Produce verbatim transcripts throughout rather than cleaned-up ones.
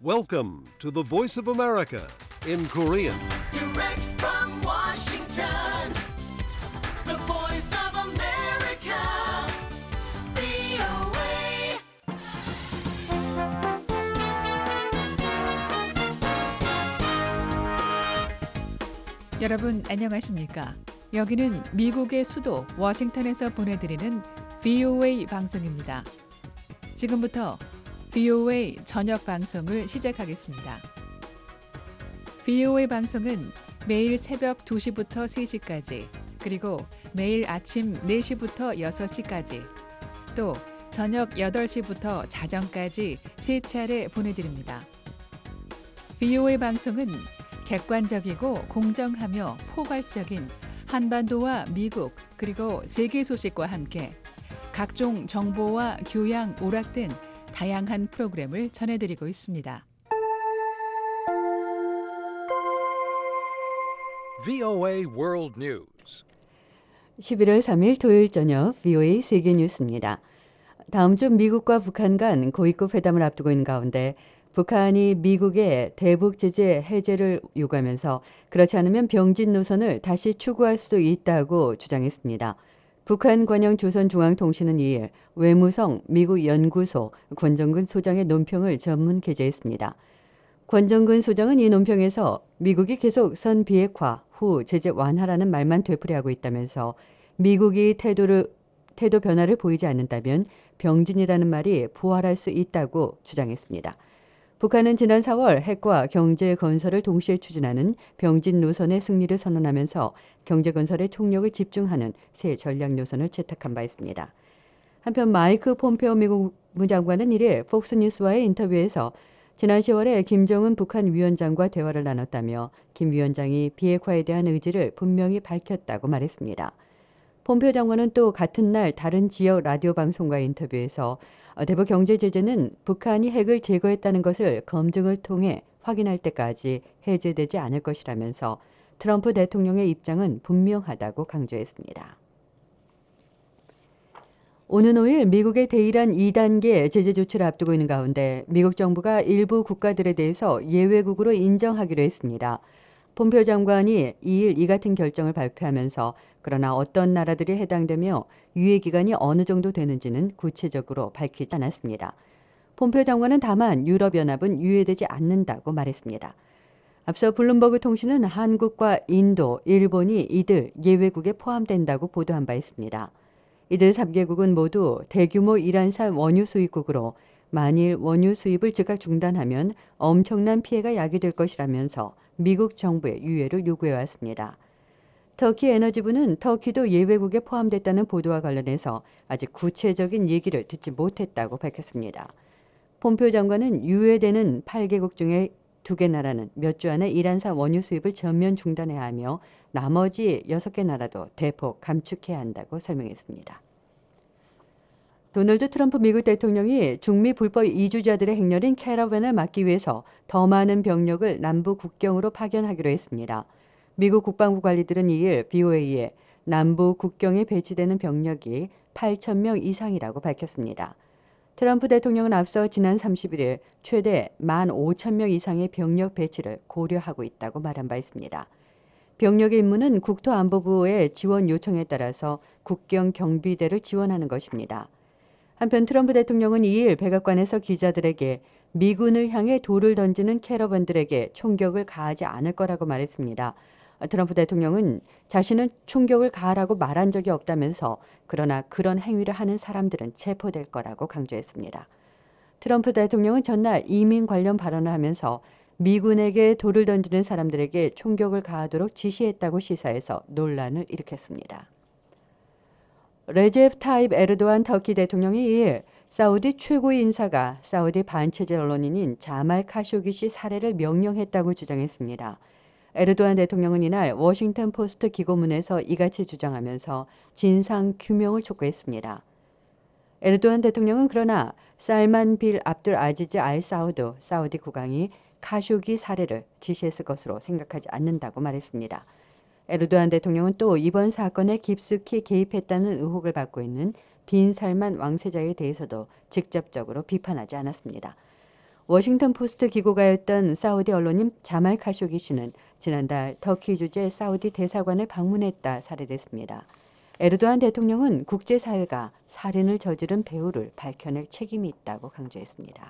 Welcome to the Voice of America in Korean. Direct from Washington, the voice of America, 브이오에이. 여러분 안녕하십니까? 여기는 미국의 수도 워싱턴에서 보내드리는 브이오에이 방송입니다. 지금부터 브이오에이 저녁 방송을 시작하겠습니다. 브이오에이 방송은 매일 새벽 두 시부터 세 시까지, 그리고 매일 아침 네 시부터 여섯 시까지, 또 저녁 여덟 시부터 자정까지 세 차례 보내드립니다. 브이오에이 방송은 객관적이고 공정하며 포괄적인 한반도와 미국 그리고 세계 소식과 함께 각종 정보와 교양, 오락 등 다양한 프로그램을 전해드리고 있습니다. 브이오에이 World News. 십일월 삼일 토요일 저녁 브이오에이 세계 뉴스입니다. 다음 주 미국과 북한 간 고위급 회담을 앞두고 있는 가운데 북한이 미국의 대북 제재 해제를 요구하면서 그렇지 않으면 병진 노선을 다시 추구할 수도 있다고 주장했습니다. 북한 관영 조선중앙통신은 이일 외무성 미국 연구소 권정근 소장의 논평을 전문 게재했습니다. 권정근 소장은 이 논평에서 미국이 계속 선 비핵화 후 제재 완화라는 말만 되풀이하고 있다면서 미국이 태도를, 태도 변화를 보이지 않는다면 병진이라는 말이 부활할 수 있다고 주장했습니다. 북한은 지난 사월 핵과 경제 건설을 동시에 추진하는 병진 노선의 승리를 선언하면서 경제 건설에 총력을 집중하는 새 전략 노선을 채택한 바 있습니다. 한편 마이크 폼페오 미국 국무장관은 이일 폭스뉴스와의 인터뷰에서 지난 시월에 김정은 북한 위원장과 대화를 나눴다며 김 위원장이 비핵화에 대한 의지를 분명히 밝혔다고 말했습니다. 폼페오 장관은 또 같은 날 다른 지역 라디오 방송과의 인터뷰에서 대북 경제 제재는 북한이 핵을 제거했다는 것을 검증을 통해 확인할 때까지 해제되지 않을 것이라면서 트럼프 대통령의 입장은 분명하다고 강조했습니다. 오는 오일 미국의 대이란 이 단계 제재 조치를 앞두고 있는 가운데 미국 정부가 일부 국가들에 대해서 예외국으로 인정하기로 했습니다. 폼페오 장관이 이일 이 같은 결정을 발표하면서 그러나 어떤 나라들이 해당되며 유예 기간이 어느 정도 되는지는 구체적으로 밝히지 않았습니다. 폼페오 장관은 다만 유럽연합은 유예되지 않는다고 말했습니다. 앞서 블룸버그 통신은 한국과 인도, 일본이 이들 예외국에 포함된다고 보도한 바 있습니다. 이들 삼 개국은 모두 대규모 이란산 원유 수입국으로 만일 원유 수입을 즉각 중단하면 엄청난 피해가 야기될 것이라면서 미국 정부의 유예를 요구해왔습니다. 터키 에너지부는 터키도 예외국에 포함됐다는 보도와 관련해서 아직 구체적인 얘기를 듣지 못했다고 밝혔습니다. 폼페오 장관은 유예되는 팔 개국 중에 두 개 나라는 몇 주 안에 이란산 원유 수입을 전면 중단해야 하며 나머지 여섯 개 나라도 대폭 감축해야 한다고 설명했습니다. 도널드 트럼프 미국 대통령이 중미 불법 이주자들의 행렬인 캐러밴을 막기 위해서 더 많은 병력을 남부 국경으로 파견하기로 했습니다. 미국 국방부 관리들은 이일 브이오에이에 남부 국경에 배치되는 병력이 팔천 명 이상이라고 밝혔습니다. 트럼프 대통령은 앞서 지난 삼십일일 최대 만 오천 명 이상의 병력 배치를 고려하고 있다고 말한 바 있습니다. 병력의 임무는 국토안보부의 지원 요청에 따라서 국경 경비대를 지원하는 것입니다. 한편 트럼프 대통령은 이일 백악관에서 기자들에게 미군을 향해 돌을 던지는 캐러밴들에게 총격을 가하지 않을 거라고 말했습니다. 트럼프 대통령은 자신은 총격을 가하라고 말한 적이 없다면서 그러나 그런 행위를 하는 사람들은 체포될 거라고 강조했습니다. 트럼프 대통령은 전날 이민 관련 발언을 하면서 미군에게 돌을 던지는 사람들에게 총격을 가하도록 지시했다고 시사해서 논란을 일으켰습니다. 레제프 타입 에르도안 터키 대통령이 이일 사우디 최고위 인사가 사우디 반체제 언론인인 자말 카쇼기시 살해를 명령했다고 주장했습니다. 에르도안 대통령은 이날 워싱턴 포스트 기고문에서 이같이 주장하면서 진상 규명을 촉구했습니다. 에르도안 대통령은 그러나 살만 빌 압둘 아지즈 알 사우드 사우디 국왕이 카쇼기 살해를 지시했을 것으로 생각하지 않는다고 말했습니다. 에르도안 대통령은 또 이번 사건에 깊숙이 개입했다는 의혹을 받고 있는 빈 살만 왕세자에 대해서도 직접적으로 비판하지 않았습니다. 워싱턴 포스트 기고가였던 사우디 언론인 자말 카쇼기 씨는 지난달 터키 주재 사우디 대사관을 방문했다 살해됐습니다. 에르도안 대통령은 국제사회가 살인을 저지른 배우를 밝혀낼 책임이 있다고 강조했습니다.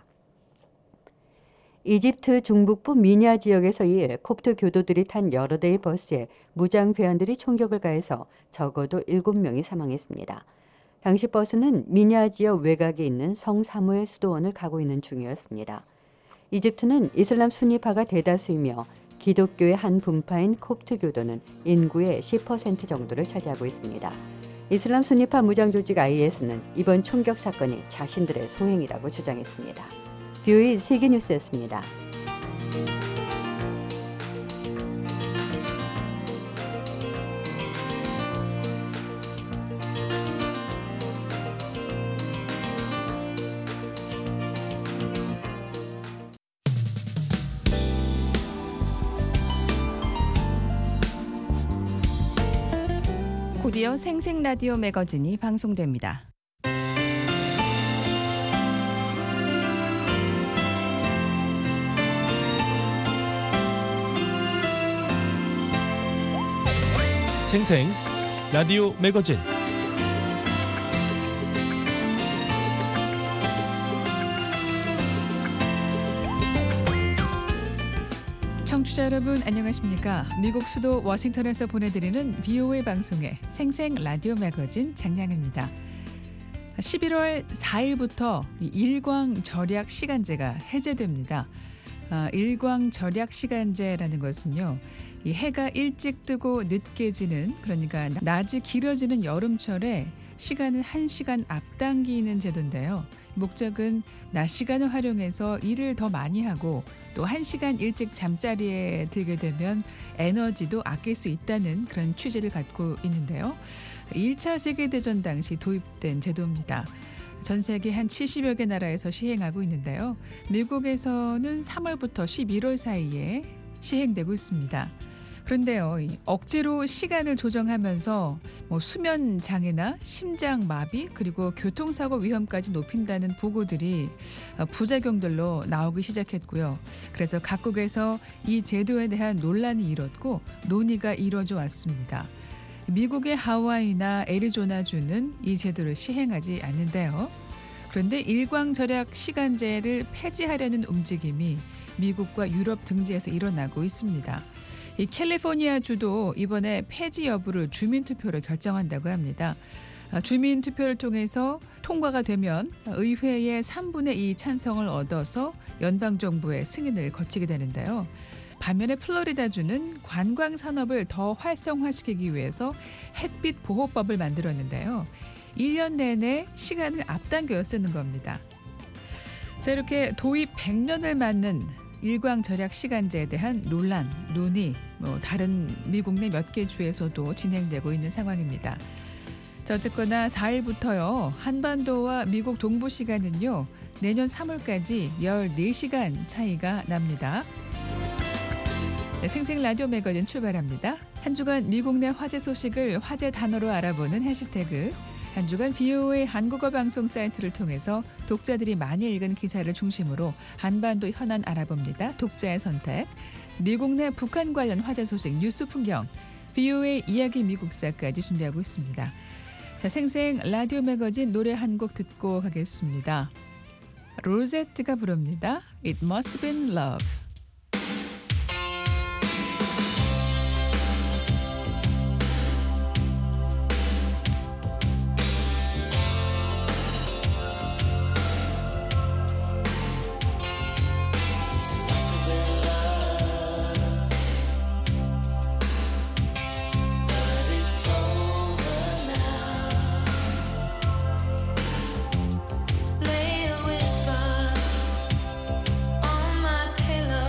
이집트 중북부 미냐 지역에서의 콥트 교도들이 탄 여러 대의 버스에 무장 괴한들이 총격을 가해서 적어도 일곱 명이 사망했습니다. 당시 버스는 미냐 지역 외곽에 있는 성 사무엘 수도원을 가고 있는 중이었습니다. 이집트는 이슬람 순니파가 대다수이며 기독교의 한 분파인 콥트 교도는 인구의 십 퍼센트 정도를 차지하고 있습니다. 이슬람 순니파 무장 조직 아이에스는 이번 총격 사건이 자신들의 소행이라고 주장했습니다. 뷰이 세계뉴스였습니다. 곧이어 생생 라디오 매거진이 방송됩니다. 생생 라디오 매거진 청취자 여러분 안녕하십니까? 미국 수도 워싱턴에서 보내드리는 비오에이 방송의 생생 라디오 매거진 장량입니다. 십일월 사일부터 일광 절약 시간제가 해제됩니다. 아, 일광 절약 시간제라는 것은요, 이 해가 일찍 뜨고 늦게 지는, 그러니까 낮이 길어지는 여름철에 시간을 한 시간 앞당기는 제도인데요. 목적은 낮 시간을 활용해서 일을 더 많이 하고 또 한 시간 일찍 잠자리에 들게 되면 에너지도 아낄 수 있다는 그런 취지를 갖고 있는데요. 일 차 세계대전 당시 도입된 제도입니다. 전 세계 한 칠십여 개 나라에서 시행하고 있는데요. 미국에서는 삼월부터 십일월 사이에 시행되고 있습니다. 그런데요, 억지로 시간을 조정하면서 뭐 수면 장애나 심장 마비 그리고 교통사고 위험까지 높인다는 보고들이 부작용들로 나오기 시작했고요. 그래서 각국에서 이 제도에 대한 논란이 일었고 논의가 이루어져 왔습니다. 미국의 하와이나 애리조나주는 이 제도를 시행하지 않는데요. 그런데 일광 절약 시간제를 폐지하려는 움직임이 미국과 유럽 등지에서 일어나고 있습니다. 이 캘리포니아주도 이번에 폐지 여부를 주민투표로 결정한다고 합니다. 주민투표를 통해서 통과가 되면 의회의 삼분의 이 찬성을 얻어서 연방정부의 승인을 거치게 되는데요. 반면에 플로리다주는 관광산업을 더 활성화시키기 위해서 햇빛 보호법을 만들었는데요. 일 년 내내 시간을 앞당겨 쓰는 겁니다. 자, 이렇게 도입 백 년을 맞는 일광 절약 시간제에 대한 논란, 논의, 뭐 다른 미국 내 몇 개 주에서도 진행되고 있는 상황입니다. 자, 어쨌거나 사일부터요. 한반도와 미국 동부 시간은요. 내년 삼월까지 열네 시간 차이가 납니다. 네, 생생 라디오 매거진 출발합니다. 한 주간 미국 내 화제 소식을 화제 단어로 알아보는 해시태그, 한 주간 비오에이 한국어 방송 사이트를 통해서 독자들이 많이 읽은 기사를 중심으로 한반도 현안 알아봅니다. 독자의 선택, 미국 내 북한 관련 화제 소식 뉴스 풍경, 비오에이 이야기 미국사까지 준비하고 있습니다. 자, 생생 라디오 매거진 노래 한 곡 듣고 가겠습니다. 로제트가 부릅니다. It must have been love. Lay a whisper on my pillow.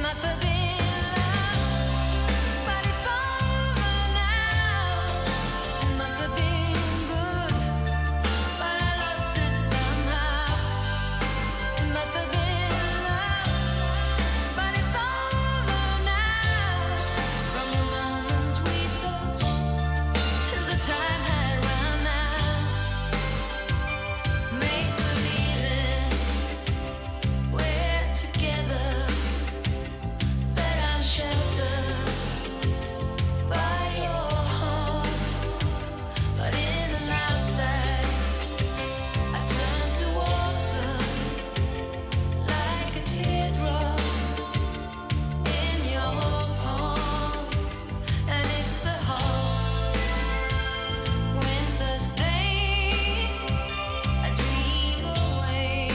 must have been love, but it's over now. It must have been good, but I lost it somehow. It must have been love, but it's over now. From the moment we touched till the time had run out. Make believing we're together, that I'm sheltered by your heart. But in and outside, I turn to water like a teardrop in your palm. And it's a hard winter's day, I dream away.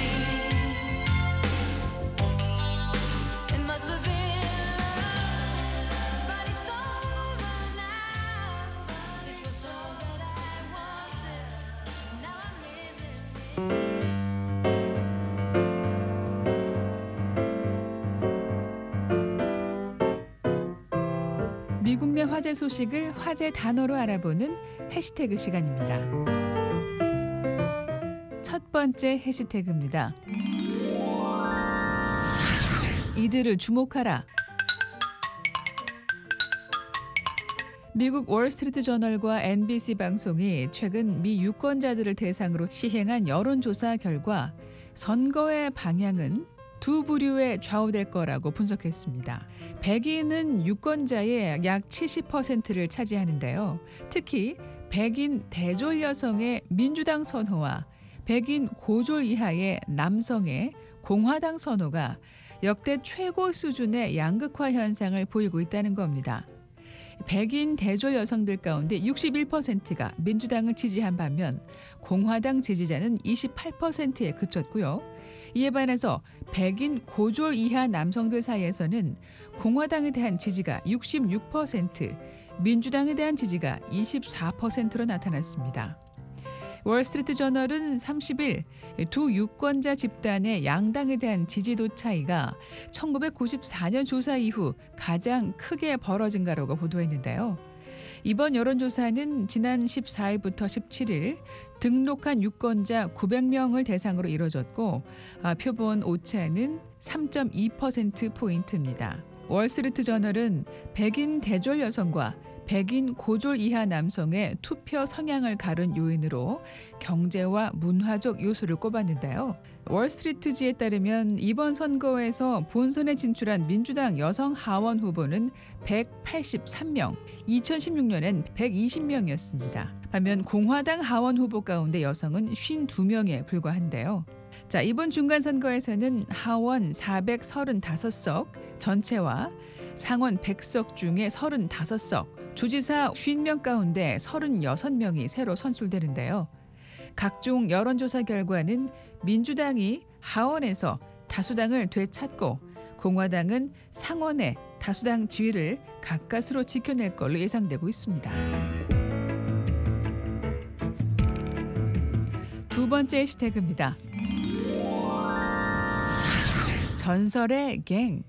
It must have been love, but it's over now. It was all that I wanted, now I'm living with. 미국 내 화제 소식을 화제 단어로 알아보는 해시태그 시간입니다. 첫 번째 해시태그입니다. 이들을 주목하라. 미국 월스트리트 저널과 엔비씨 방송이 최근 미 유권자들을 대상으로 시행한 여론조사 결과 선거의 방향은 두 부류에 좌우될 거라고 분석했습니다. 백인은 유권자의 약 칠십 퍼센트를 차지하는데요. 특히 백인 대졸 여성의 민주당 선호와 백인 고졸 이하의 남성의 공화당 선호가 역대 최고 수준의 양극화 현상을 보이고 있다는 겁니다. 백인 대졸 여성들 가운데 육십일 퍼센트가 민주당을 지지한 반면 공화당 지지자는 이십팔 퍼센트에 그쳤고요. 이에 반해서 백인 고졸 이하 남성들 사이에서는 공화당에 대한 지지가 육십육 퍼센트, 민주당에 대한 지지가 이십사 퍼센트로 나타났습니다. 월스트리트 저널은 삼십 일 두 유권자 집단의 양당에 대한 지지도 차이가 천구백구십사 년 조사 이후 가장 크게 벌어진 거라고 보도했는데요. 이번 여론조사는 지난 십사 일부터 십칠 일 등록한 유권자 구백 명을 대상으로 이뤄졌고 표본 오차는 삼 점 이 퍼센트포인트입니다. 월스트리트 저널은 백인 대졸 여성과 백인 고졸 이하 남성의 투표 성향을 가른 요인으로 경제와 문화적 요소를 꼽았는데요. 월스트리트지에 따르면 이번 선거에서 본선에 진출한 민주당 여성 하원 후보는 백팔십삼 명, 이천십육 년엔 백이십 명이었습니다. 반면 공화당 하원 후보 가운데 여성은 오십이 명에 불과한데요. 자, 이번 중간 선거에서는 하원 사백삼십오 석 전체와 상원 백 석 중에 삼십오 석, 주지사 오십 명 가운데 삼십육 명이 새로 선출되는데요. 각종 여론조사 결과는 민주당이 하원에서 다수당을 되찾고 공화당은 상원의 다수당 지위를 가까스로 지켜낼 걸로 예상되고 있습니다. 두 번째 해시태그입니다. 전설의 갱.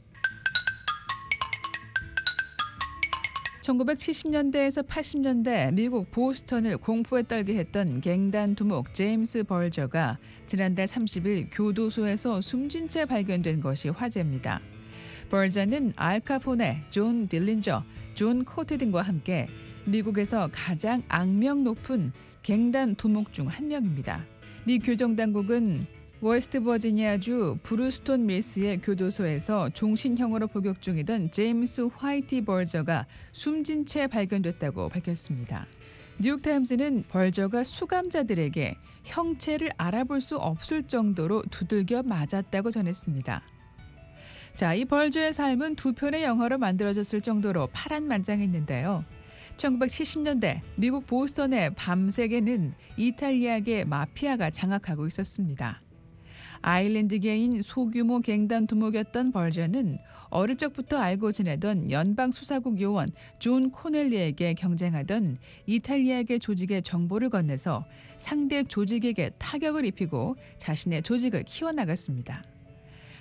천구백칠십 년대에서 팔십 년대 미국 보스턴을 공포에 떨게 했던 갱단 두목 제임스 벌저가 지난달 삼십 일 교도소에서 숨진 채 발견된 것이 화제입니다. 벌저는 알 카포네, 존 딜린저, 존 코트 등과 함께 미국에서 가장 악명 높은 갱단 두목 중 한 명입니다. 미 교정당국은 웨스트버지니아주 브루스톤 밀스의 교도소에서 종신형으로 복역 중이던 제임스 화이티 벌저가 숨진 채 발견됐다고 밝혔습니다. 뉴욕타임스는 벌저가 수감자들에게 형체를 알아볼 수 없을 정도로 두들겨 맞았다고 전했습니다. 자, 이 벌저의 삶은 두 편의 영화로 만들어졌을 정도로 파란만장했는데요. 천구백칠십 년대 미국 보스턴의 밤세계는 이탈리아계 마피아가 장악하고 있었습니다. 아일랜드계인 소규모 갱단 두목이었던 벌저는 어릴 적부터 알고 지내던 연방수사국 요원 존 코넬리에게 경쟁하던 이탈리아계 조직의 정보를 건네서 상대 조직에게 타격을 입히고 자신의 조직을 키워나갔습니다.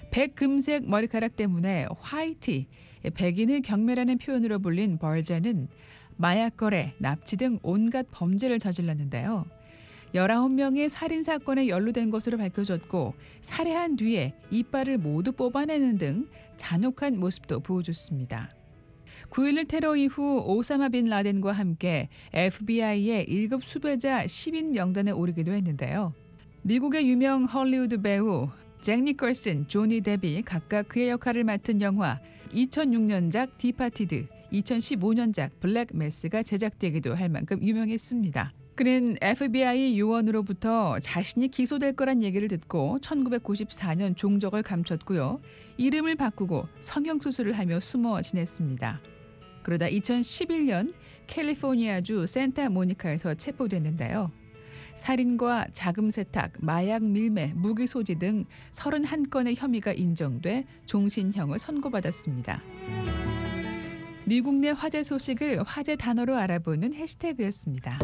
백금색 머리카락 때문에 화이티, 백인의 경매라는 표현으로 불린 벌저는 마약 거래, 납치 등 온갖 범죄를 저질렀는데요. 열아홉 명의 살인사건에 연루된 것으로 밝혀졌고 살해한 뒤에 이빨을 모두 뽑아내는 등 잔혹한 모습도 보여줬습니다. 구일일 테러 이후 오사마 빈 라덴과 함께 에프비아이의 일 급 수배자 십 인 명단에 오르기도 했는데요. 미국의 유명 헐리우드 배우 잭 니콜슨, 조니 뎁이 각각 그의 역할을 맡은 영화 이천육 년작 디파티드, 이천십오 년작 블랙 매스가 제작되기도 할 만큼 유명했습니다. 그는 에프비아이 요원으로부터 자신이 기소될 거란 얘기를 듣고 천구백구십사 년 종적을 감췄고요. 이름을 바꾸고 성형수술을 하며 숨어 지냈습니다. 그러다 이천십일 년 캘리포니아주 샌타모니카에서 체포됐는데요. 살인과 자금 세탁, 마약 밀매, 무기 소지 등 서른한 건의 혐의가 인정돼 종신형을 선고받았습니다. 미국 내 화제 소식을 화제 단어로 알아보는 해시태그였습니다.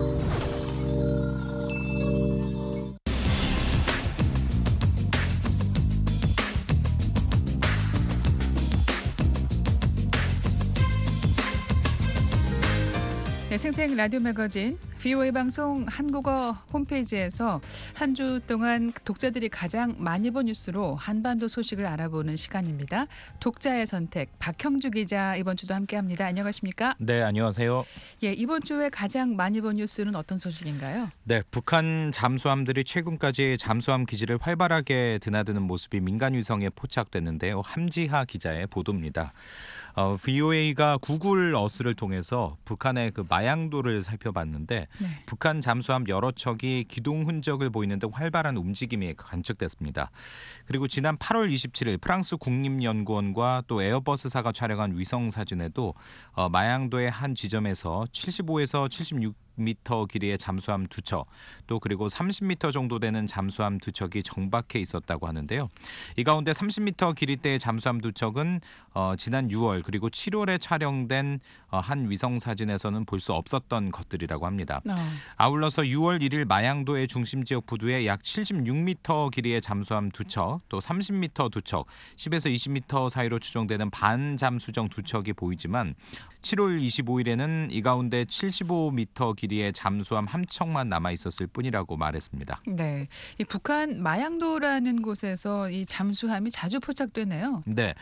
네, 생생 라디오 매거진 브이오에이 방송 한국어 홈페이지에서 한 주 동안 독자들이 가장 많이 본 뉴스로 한반도 소식을 알아보는 시간입니다. 독자의 선택 박형주 기자 이번 주도 함께합니다. 안녕하십니까? 네, 안녕하세요. 예, 이번 주에 가장 많이 본 뉴스는 어떤 소식인가요? 네, 북한 잠수함들이 최근까지 잠수함 기지를 활발하게 드나드는 모습이 민간 위성에 포착됐는데요. 함지하 기자의 보도입니다. 어, 브이오에이가 구글 어스를 통해서 북한의 그 마양도를 살펴봤는데 네. 북한 잠수함 여러 척이 기동 흔적을 보이는 등 활발한 움직임이 관측됐습니다. 그리고 지난 팔월 이십칠일 프랑스 국립연구원과 또 에어버스사가 촬영한 위성 사진에도 어, 마양도의 한 지점에서 칠십오에서 칠십육 미터 길이의 잠수함 두 척, 또 그리고 삼십 미터 정도 되는 잠수함 두 척이 정박해 있었다고 하는데요. 이 가운데 삼십 미터 길이대의 잠수함 두 척은 어, 지난 유월 그리고 칠월에 촬영된 어, 한 위성 사진에서는 볼 수 없었던 것들이라고 합니다. 어. 아울러서 유월 일일 마양도의 중심 지역 부두에 약 칠십육 미터 길이의 잠수함 두 척, 또 삼십 미터 두 척, 십에서 이십 미터 사이로 추정되는 반잠수정 두 척이 보이지만 칠월 이십오일에는 이 가운데 칠십오 미터 길이의 잠수함 한 척만 남아 있었을 뿐이라고 말했습니다. 네, 이 북한 마양도라는 곳에서 이 잠수함이 자주 포착되네요. 네,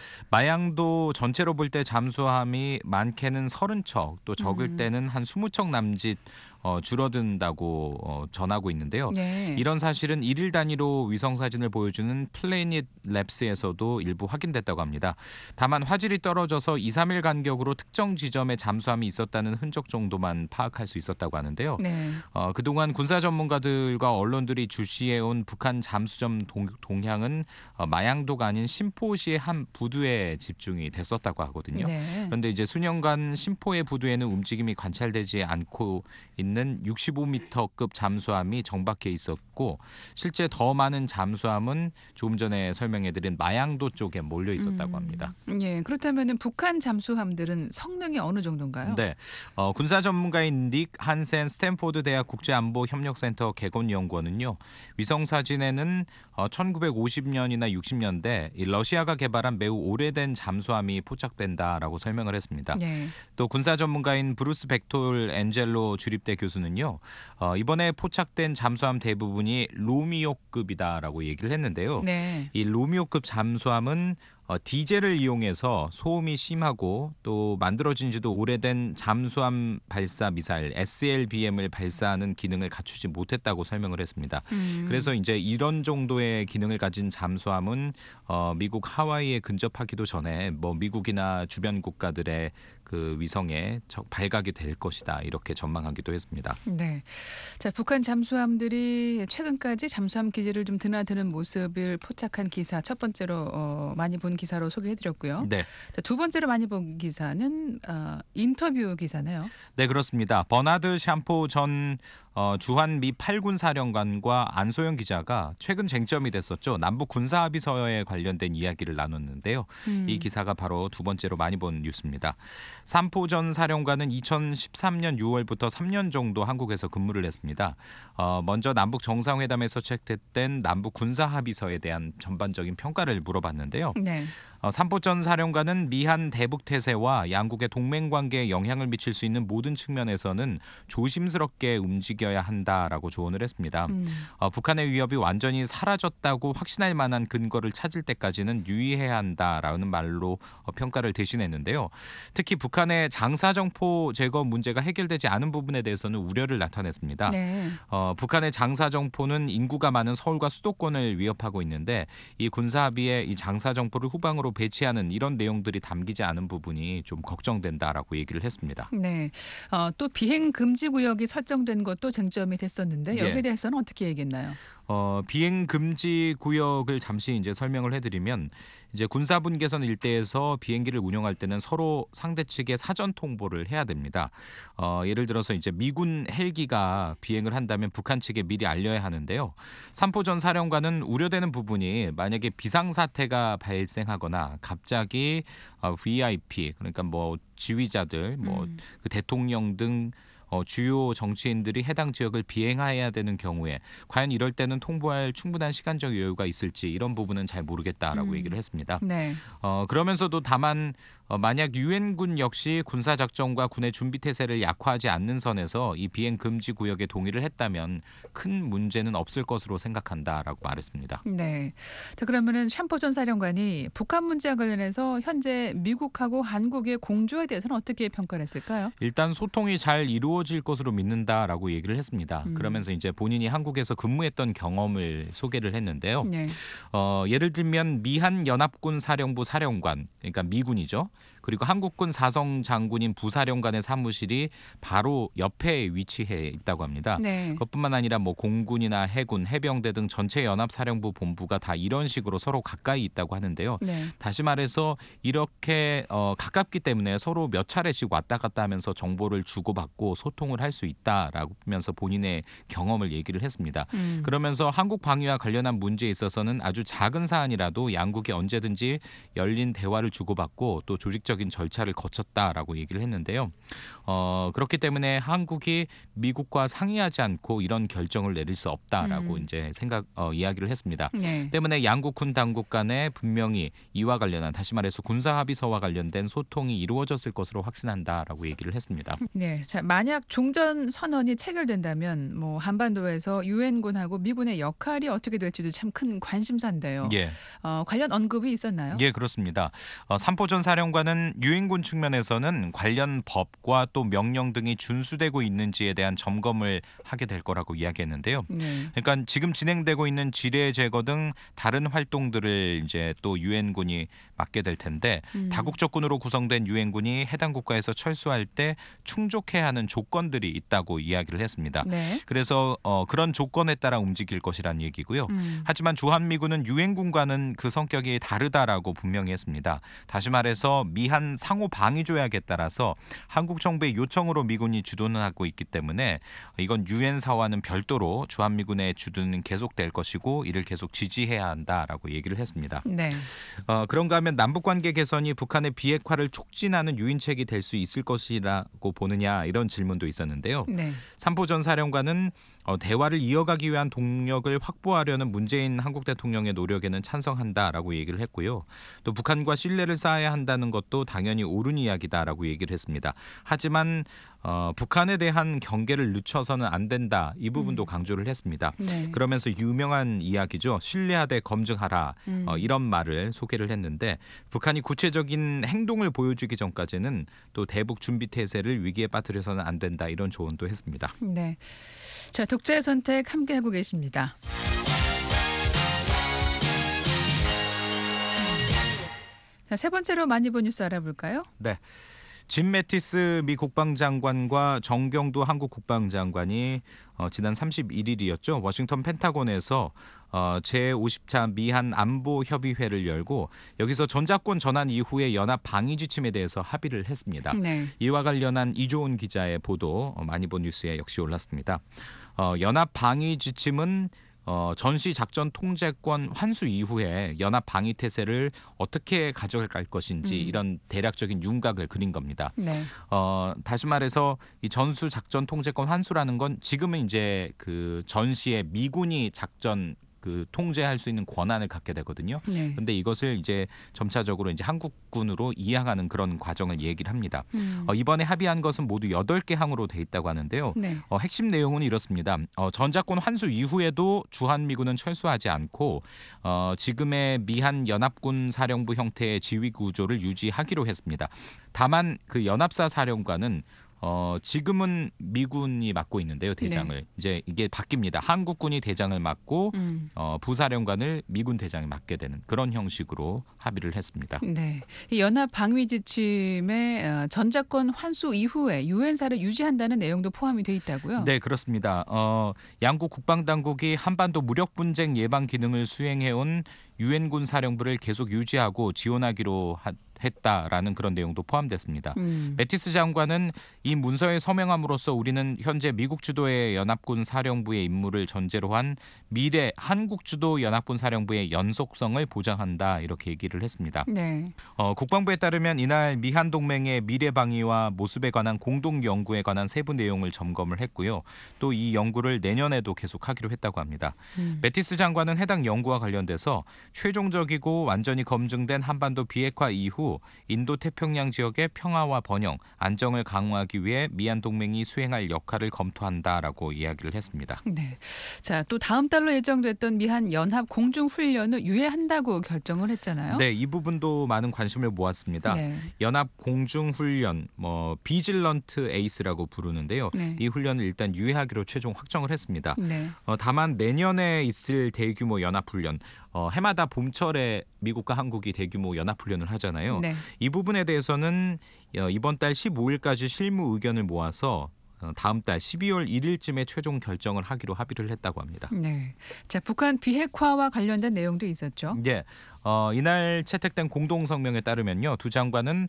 마양도 전체로 볼 때 잠수함이 많게는 서른 척, 또 적을 음. 때는 한 스무 척 남짓 어, 줄어든다고 어, 전하고 있는데요. 네. 이런 사실은 일일 단위로 위성 사진을 보여주는 플래닛 랩스에서도 일부 확인됐다고 합니다. 다만 화질이 떨어져서 이, 삼일 간격으로 특정 지점에 잠수함이 있었다는 흔적 정도만 파악할 수 있었다고 하는데요. 네. 어, 그동안 군사 전문가들과 언론들이 주시해온 북한 잠수점 동, 동향은 어, 마양도가 아닌 심포시의 한 부두에 집중이 됐었다고 하거든요. 네. 그런데 이제 수년간 심포의 부두에는 움직임이 관찰되지 않고 있는 육십오 미터급 잠수함이 정박해 있었고 실제 더 많은 잠수함은 조금 전에 설명해드린 마양도 쪽에 몰려 있었다고 합니다. 예, 그렇다면 북한 잠수함들은 성능이 어느 정도인가요? 네, 어, 군사 전문가인 닉 한센 스탠포드 대학 국제안보협력센터 개건연구원은요. 위성 사진에는 어, 천구백오십 년이나 육십 년대 이 러시아가 개발한 매우 오래된 잠수함이 포착된다라고 설명을 했습니다. 네. 또 군사 전문가인 브루스 벡톨 엔젤로 주립대 교수는요. 어, 이번에 포착된 잠수함 대부분이 로미오급이다라고 얘기를 했는데요. 네. 이 로미오급 잠수함은 어, 디젤을 이용해서 소음이 심하고 또 만들어진 지도 오래된 잠수함 발사 미사일 에스엘비엠을 발사하는 기능을 갖추지 못했다고 설명을 했습니다. 음. 그래서 이제 이런 정도의 기능을 가진 잠수함은 어, 미국 하와이에 근접하기도 전에 뭐 미국이나 주변 국가들의 그 위성에 적- 발각이 될 것이다 이렇게 전망하기도 했습니다. 네. 자, 북한 잠수함들이 최근까지 잠수함 기지를 좀 드나드는 모습을 포착한 기사 첫 번째로 어, 많이 본 기사로 소개해드렸고요. 네, 자, 두 번째로 많이 본 기사는 어, 인터뷰 기사네요. 네 그렇습니다. 버나드 샴포 전 어, 주한 미 팔군 사령관과 안소영 기자가 최근 쟁점이 됐었죠. 남북 군사 합의서에 관련된 이야기를 나눴는데요. 음. 이 기사가 바로 두 번째로 많이 본 뉴스입니다. 삼포 전 사령관은 이천십삼 년 유월부터 삼 년 정도 한국에서 근무를 했습니다. 어, 먼저 남북 정상회담에서 채택된 남북 군사 합의서에 대한 전반적인 평가를 물어봤는데요. 네. 어, 삼포 전 사령관은 미한 대북 태세와 양국의 동맹 관계에 영향을 미칠 수 있는 모든 측면에서는 조심스럽게 움직여야 한다라고 조언을 했습니다. 음. 어, 북한의 위협이 완전히 사라졌다고 확신할 만한 근거를 찾을 때까지는 유의해야 한다라는 말로 어, 평가를 대신했는데요. 특히 북한의 장사정포 제거 문제가 해결되지 않은 부분에 대해서는 우려를 나타냈습니다. 네. 어, 북한의 장사정포는 인구가 많은 서울과 수도권을 위협하고 있는데 이 군사합의에 이 장사정포를 후방으로 배치하는 이런 내용들이 담기지 않은 부분이 좀 걱정된다라고 얘기를 했습니다. 네. 어, 또 비행 금지 구역이 설정된 것도 쟁점이 됐었는데 여기에 예. 대해서는 어떻게 얘기했나요? 어, 비행 금지 구역을 잠시 이제 설명을 해드리면 이제 군사분계선 일대에서 비행기를 운영할 때는 서로 상대 측에 사전 통보를 해야 됩니다. 어, 예를 들어서 이제 미군 헬기가 비행을 한다면 북한 측에 미리 알려야 하는데요. 삼포 전 사령관은 우려되는 부분이 만약에 비상사태가 발생하거나 갑자기 어, 브이아이피 그러니까 뭐 지휘자들, 뭐 음. 그 대통령 등 어, 주요 정치인들이 해당 지역을 비행해야 되는 경우에 과연 이럴 때는 통보할 충분한 시간적 여유가 있을지 이런 부분은 잘 모르겠다라고 음. 얘기를 했습니다. 네. 어, 그러면서도 다만 어, 만약 유엔군 역시 군사작전과 군의 준비 태세를 약화하지 않는 선에서 이 비행 금지 구역에 동의를 했다면 큰 문제는 없을 것으로 생각한다라고 말했습니다. 네. 자, 그러면은 샴포 전 사령관이 북한 문제와 관련해서 현재 미국하고 한국의 공조에 대해서는 어떻게 평가를 했을까요? 일단 소통이 잘 이루어질 것으로 믿는다라고 얘기를 했습니다. 음. 그러면서 이제 본인이 한국에서 근무했던 경험을 소개를 했는데요. 네. 어, 예를 들면 미한 연합군 사령부 사령관, 그러니까 미군이죠. 그리고 한국군 사성 장군인 부사령관의 사무실이 바로 옆에 위치해 있다고 합니다. 네. 그것뿐만 아니라 뭐 공군이나 해군, 해병대 등 전체 연합사령부 본부가 다 이런 식으로 서로 가까이 있다고 하는데요. 네. 다시 말해서 이렇게 어, 가깝기 때문에 서로 몇 차례씩 왔다 갔다 하면서 정보를 주고받고 소통을 할 수 있다라고 하면서 본인의 경험을 얘기를 했습니다. 음. 그러면서 한국 방위와 관련한 문제에 있어서는 아주 작은 사안이라도 양국이 언제든지 열린 대화를 주고받고 또 조직적인 절차를 거쳤다라고 얘기를 했는데요. 어, 그렇기 때문에 한국이 미국과 상의하지 않고 이런 결정을 내릴 수 없다라고 음. 이제 생각 어, 이야기를 했습니다. 네. 때문에 양국 군 당국 간에 분명히 이와 관련한 다시 말해서 군사 합의서와 관련된 소통이 이루어졌을 것으로 확신한다라고 얘기를 했습니다. 네. 자, 만약 종전 선언이 체결된다면 뭐 한반도에서 유엔군하고 미군의 역할이 어떻게 될지도 참 큰 관심사인데요. 예. 어, 관련 언급이 있었나요? 예, 그렇습니다. 어, 삼포 전 사령관은 유엔군 측면에서는 관련 법과 또 명령 등이 준수되고 있는지에 대한 점검을 하게 될 거라고 이야기했는데요. 네. 그러니까 지금 진행되고 있는 지뢰 제거 등 다른 활동들을 이제 또 유엔군이 맡게 될 텐데 음. 다국적군으로 구성된 유엔군이 해당 국가에서 철수할 때 충족해야 하는 조건들이 있다고 이야기를 했습니다. 네. 그래서 어, 그런 조건에 따라 움직일 것이란 얘기고요. 음. 하지만 주한미군은 유엔군과는 그 성격이 다르다라고 분명히 했습니다. 다시 말해서 미한 상호 방위 조약에 따라서 한국 정부의 요청으로 미군이 주둔을 하고 있기 때문에 이건 유엔사와는 별도로 주한미군의 주둔은 계속될 것이고 이를 계속 지지해야 한다라고 얘기를 했습니다. 네. 어, 그런가 하면 남북관계 개선이 북한의 비핵화를 촉진하는 유인책이 될 수 있을 것이라고 보느냐 이런 질문도 있었는데요. 네. 삼포 전 사령관은 어, 대화를 이어가기 위한 동력을 확보하려는 문재인 한국 대통령의 노력에는 찬성한다라고 얘기를 했고요. 또 북한과 신뢰를 쌓아야 한다는 것도 당연히 옳은 이야기다라고 얘기를 했습니다. 하지만 어, 북한에 대한 경계를 늦춰서는 안 된다. 이 부분도 강조를 했습니다. 네. 그러면서 유명한 이야기죠. 신뢰하되 검증하라. 음. 어, 이런 말을 소개를 했는데 북한이 구체적인 행동을 보여주기 전까지는 또 대북 준비 태세를 위기에 빠뜨려서는 안 된다. 이런 조언도 했습니다. 네. 자, 독자의 선택 함께 하고 계십니다. 자, 세 번째로 많이 본 뉴스 알아볼까요? 네. 짐 매티스 미 국방장관과 정경두 한국 국방장관이 어, 지난 삼십일 일이었죠. 워싱턴 펜타곤에서 어, 제오십 차 미한 안보 협의회를 열고 여기서 전자권 전환 이후의 연합 방위 지침에 대해서 합의를 했습니다. 네. 이와 관련한 이조은 기자의 보도 어, 많이 본 뉴스에 역시 올랐습니다. 어, 연합 방위 지침은 어, 전시 작전 통제권 환수 이후에 연합 방위 태세를 어떻게 가져갈 것인지 음. 이런 대략적인 윤곽을 그린 겁니다. 네. 어, 다시 말해서 이 전수 작전 통제권 환수라는 건 지금은 이제 그 전시에 미군이 작전 그 통제할 수 있는 권한을 갖게 되거든요. 네. 근데 이것을 이제 점차적으로 이제 한국군으로 이양하는 그런 과정을 얘기를 합니다. 음. 어, 이번에 합의한 것은 모두 여덟 개 항으로 돼 있다고 하는데요. 네. 어, 핵심 내용은 이렇습니다. 어, 전자권 환수 이후에도 주한미군은 철수하지 않고 어, 지금의 미한 연합군 사령부 형태의 지휘 구조를 유지하기로 했습니다. 다만 그 연합사 사령관은 어, 지금은 미군이 맡고 있는데요, 대장을. 네. 이제 이게 바뀝니다. 한국군이 대장을 맡고 음. 어, 부사령관을 미군 대장이 맡게 되는 그런 형식으로 합의를 했습니다. 네. 이 연합 방위 지침에 어, 전자권 환수 이후에 유엔사를 유지한다는 내용도 포함이 돼 있다고요? 네, 그렇습니다. 어, 양국 국방당국이 한반도 무력 분쟁 예방 기능을 수행해온 유엔군 사령부를 계속 유지하고 지원하기로 하, 했다라는 그런 내용도 포함됐습니다. 음. 매티스 장관은 이 문서에 서명함으로써 우리는 현재 미국 주도의 연합군 사령부의 임무를 전제로 한 미래 한국 주도 연합군 사령부의 연속성을 보장한다 이렇게 얘기를 했습니다. 네. 어, 국방부에 따르면 이날 미한 동맹의 미래 방위와 모습에 관한 공동 연구에 관한 세부 내용을 점검을 했고요. 또 이 연구를 내년에도 계속하기로 했다고 합니다. 음. 매티스 장관은 해당 연구와 관련돼서 최종적이고 완전히 검증된 한반도 비핵화 이후 인도 태평양 지역의 평화와 번영, 안정을 강화하기 위해 미한 동맹이 수행할 역할을 검토한다라고 이야기를 했습니다. 네. 자, 또 다음 달로 예정됐던 미한 연합 공중 훈련을 유예한다고 결정을 했잖아요. 네, 이 부분도 많은 관심을 모았습니다. 네. 연합 공중 훈련, 뭐 비질런트 에이스라고 부르는데요. 네. 이 훈련을 일단 유예하기로 최종 확정을 했습니다. 네. 어, 다만 내년에 있을 대규모 연합훈련, 어, 해마다 봄철에 미국과 한국이 대규모 연합훈련을 하잖아요. 네. 이 부분에 대해서는 어, 이번 달 십오일까지 실무 의견을 모아서 어, 다음 달 십이월 일일쯤에 최종 결정을 하기로 합의를 했다고 합니다. 네. 자, 북한 비핵화와 관련된 내용도 있었죠. 예, 어, 이날 채택된 공동 성명에 따르면요, 두 장관은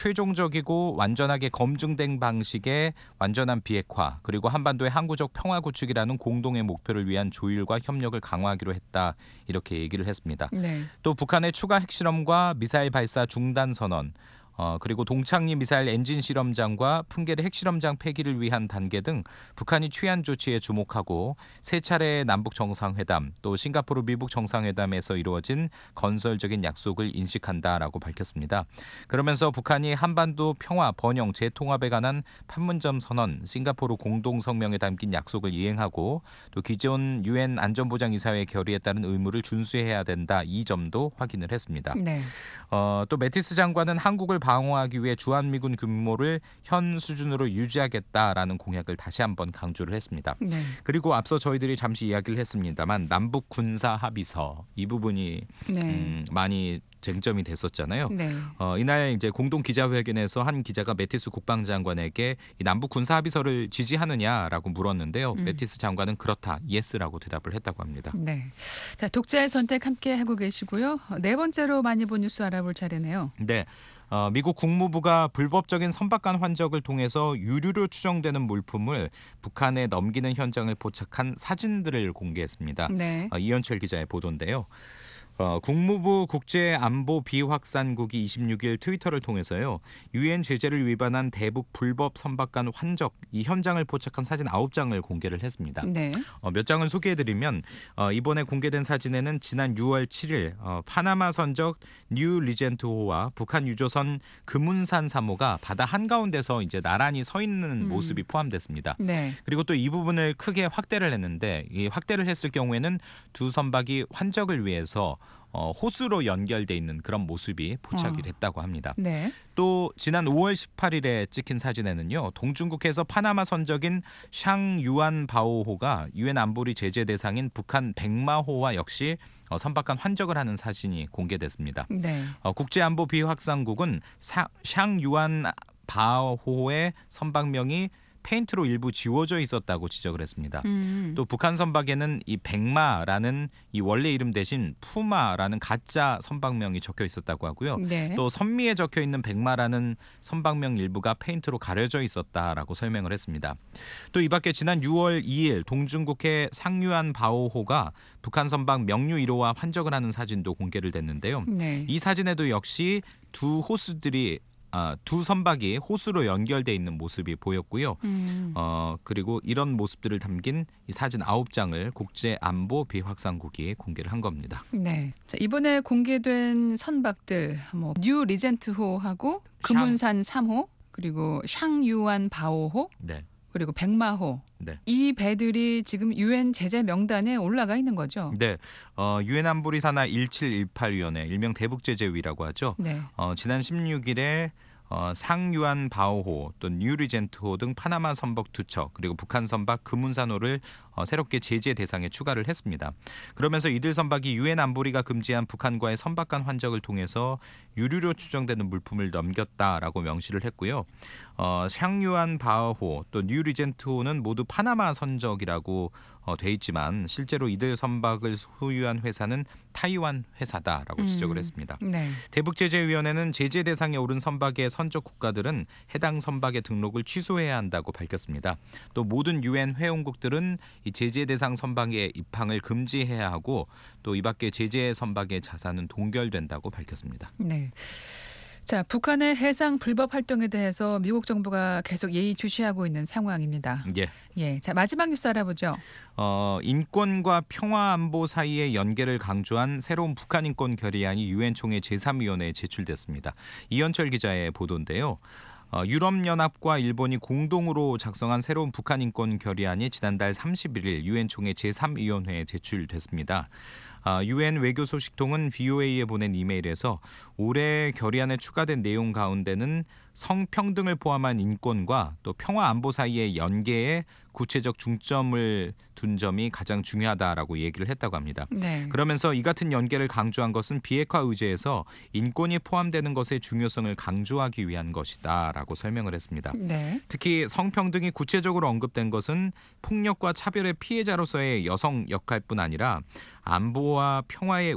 최종적이고 완전하게 검증된 방식의 완전한 비핵화 그리고 한반도의 항구적 평화 구축이라는 공동의 목표를 위한 조율과 협력을 강화하기로 했다 이렇게 얘기를 했습니다. 네. 또 북한의 추가 핵실험과 미사일 발사 중단 선언, 어, 그리고 동창리 미사일 엔진 실험장과 풍계리 핵실험장 폐기를 위한 단계 등 북한이 취한 조치에 주목하고 세 차례의 남북 정상회담 또 싱가포르 미북 정상회담에서 이루어진 건설적인 약속을 인식한다라고 밝혔습니다. 그러면서 북한이 한반도 평화, 번영, 재통합에 관한 판문점 선언, 싱가포르 공동성명에 담긴 약속을 이행하고 또 기존 유엔 안전보장이사회 결의에 따른 의무를 준수해야 된다 이 점도 확인을 했습니다. 네. 어, 또 매티스 장관은 한국을 방어하기 위해 주한미군 규모를 현 수준으로 유지하겠다라는 공약을 다시 한번 강조를 했습니다. 네. 그리고 앞서 저희들이 잠시 이야기를 했습니다만 남북 군사 합의서 이 부분이 네. 음, 많이 쟁점이 됐었잖아요. 네. 어, 이날 이제 공동 기자회견에서 한 기자가 매티스 국방장관에게 이 남북 군사 합의서를 지지하느냐라고 물었는데요. 음. 매티스 장관은 그렇다, 예스라고 대답을 했다고 합니다. 네. 자, 독자의 선택 함께 하고 계시고요. 네 번째로 많이 본 뉴스 알아볼 차례네요. 네. 어, 미국 국무부가 불법적인 선박간 환적을 통해서 유류로 추정되는 물품을 북한에 넘기는 현장을 포착한 사진들을 공개했습니다. 네. 어, 이현철 기자의 보도인데요. 어, 국무부 국제안보비확산국이 이십육일 트위터를 통해서요, 유엔 제재를 위반한 대북 불법 선박간 환적 이 현장을 포착한 사진 아홉 장을 공개를 했습니다. 네. 어, 몇 장을 소개해드리면 어, 이번에 공개된 사진에는 지난 유월 칠일 어, 파나마 선적 뉴 리젠트호와 북한 유조선 금운산 삼 호가 바다 한가운데서 이제 나란히 서 있는 음. 모습이 포함됐습니다. 네. 그리고 또 이 부분을 크게 확대를 했는데 이 확대를 했을 경우에는 두 선박이 환적을 위해서 어, 호수로 연결돼 있는 그런 모습이 포착이 어. 됐다고 합니다. 네. 또 지난 오월 십팔일에 찍힌 사진에는요, 동중국해에서 파나마 선적인 샹유안 바오호가 유엔 안보리 제재 대상인 북한 백마호와 역시 어, 선박간 환적을 하는 사진이 공개됐습니다. 네. 어, 국제안보비확산국은 샹유안 바오호의 선박명이 페인트로 일부 지워져 있었다고 지적을 했습니다. 음. 또 북한 선박에는 이 백마라는 이 원래 이름 대신 푸마라는 가짜 선박명이 적혀 있었다고 하고요. 네. 또 선미에 적혀 있는 백마라는 선박명 일부가 페인트로 가려져 있었다라고 설명을 했습니다. 또 이 밖에 지난 유월 이일 동중국해 상류안 바오호가 북한 선박 명류 일 호와 환적을 하는 사진도 공개를 됐는데요. 네. 이 사진에도 역시 두 호수들이 아, 두 선박이 호수로 연결돼 있는 모습이 보였고요. 음. 어, 그리고 이런 모습들을 담긴 이 사진 아홉 장을 국제안보 비확산국이 공개를 한 겁니다. 네. 자, 이번에 공개된 선박들 뭐 뉴 리젠트호하고 금운산 삼 호 그리고 샹유안 바오호 네. 그리고 백마호 네. 이 배들이 지금 유엔 제재 명단에 올라가 있는 거죠. 네. 어, 유엔 안보리 산하 일칠일팔 위원회 일명 대북제재위라고 하죠. 네. 어, 지난 십육일에 어, 상유안 바오호 또 뉴리젠트호 등 파나마 선박 두 척 그리고 북한 선박 금운산호를 어, 새롭게 제재 대상에 추가를 했습니다. 그러면서 이들 선박이 유엔 안보리가 금지한 북한과의 선박 간 환적을 통해서 유류로 추정되는 물품을 넘겼다라고 명시를 했고요. 어, 샹유안 바오호 또 뉴리젠트호는 모두 파나마 선적이라고 어, 돼 있지만 실제로 이들 선박을 소유한 회사는 타이완 회사다라고 음. 지적을 했습니다. 네. 대북제재위원회는 제재 대상에 오른 선박의 선적 국가들은 해당 선박의 등록을 취소해야 한다고 밝혔습니다. 또 모든 유엔 회원국들은 이 제재 대상 선박의 입항을 금지해야 하고 또 이 밖에 제재 선박의 자산은 동결된다고 밝혔습니다. 네. 자, 북한의 해상 불법 활동에 대해서 미국 정부가 계속 예의주시하고 있는 상황입니다. 예. 예. 자, 마지막 뉴스 알아보죠. 어, 인권과 평화 안보 사이의 연계를 강조한 새로운 북한 인권 결의안이 유엔 총회 제삼 위원회에 제출됐습니다. 이현철 기자의 보도인데요. 어, 유럽연합과 일본이 공동으로 작성한 새로운 북한 인권 결의안이 지난달 삼십일일 유엔 총회 제삼 위원회에 제출됐습니다. 아, 유엔 외교 소식통은 브이오에이에 보낸 이메일에서 올해 결의안에 추가된 내용 가운데는 성평등을 포함한 인권과 또 평화 안보 사이의 연계에 구체적 중점을 둔 점이 가장 중요하다라고 얘기를 했다고 합니다. 네. 그러면서 이 같은 연계를 강조한 것은 비핵화 의제에서 인권이 포함되는 것의 중요성을 강조하기 위한 것이다라고 설명을 했습니다. 네. 특히 성평등이 구체적으로 언급된 것은 폭력과 차별의 피해자로서의 여성 역할뿐 아니라 안보와 평화의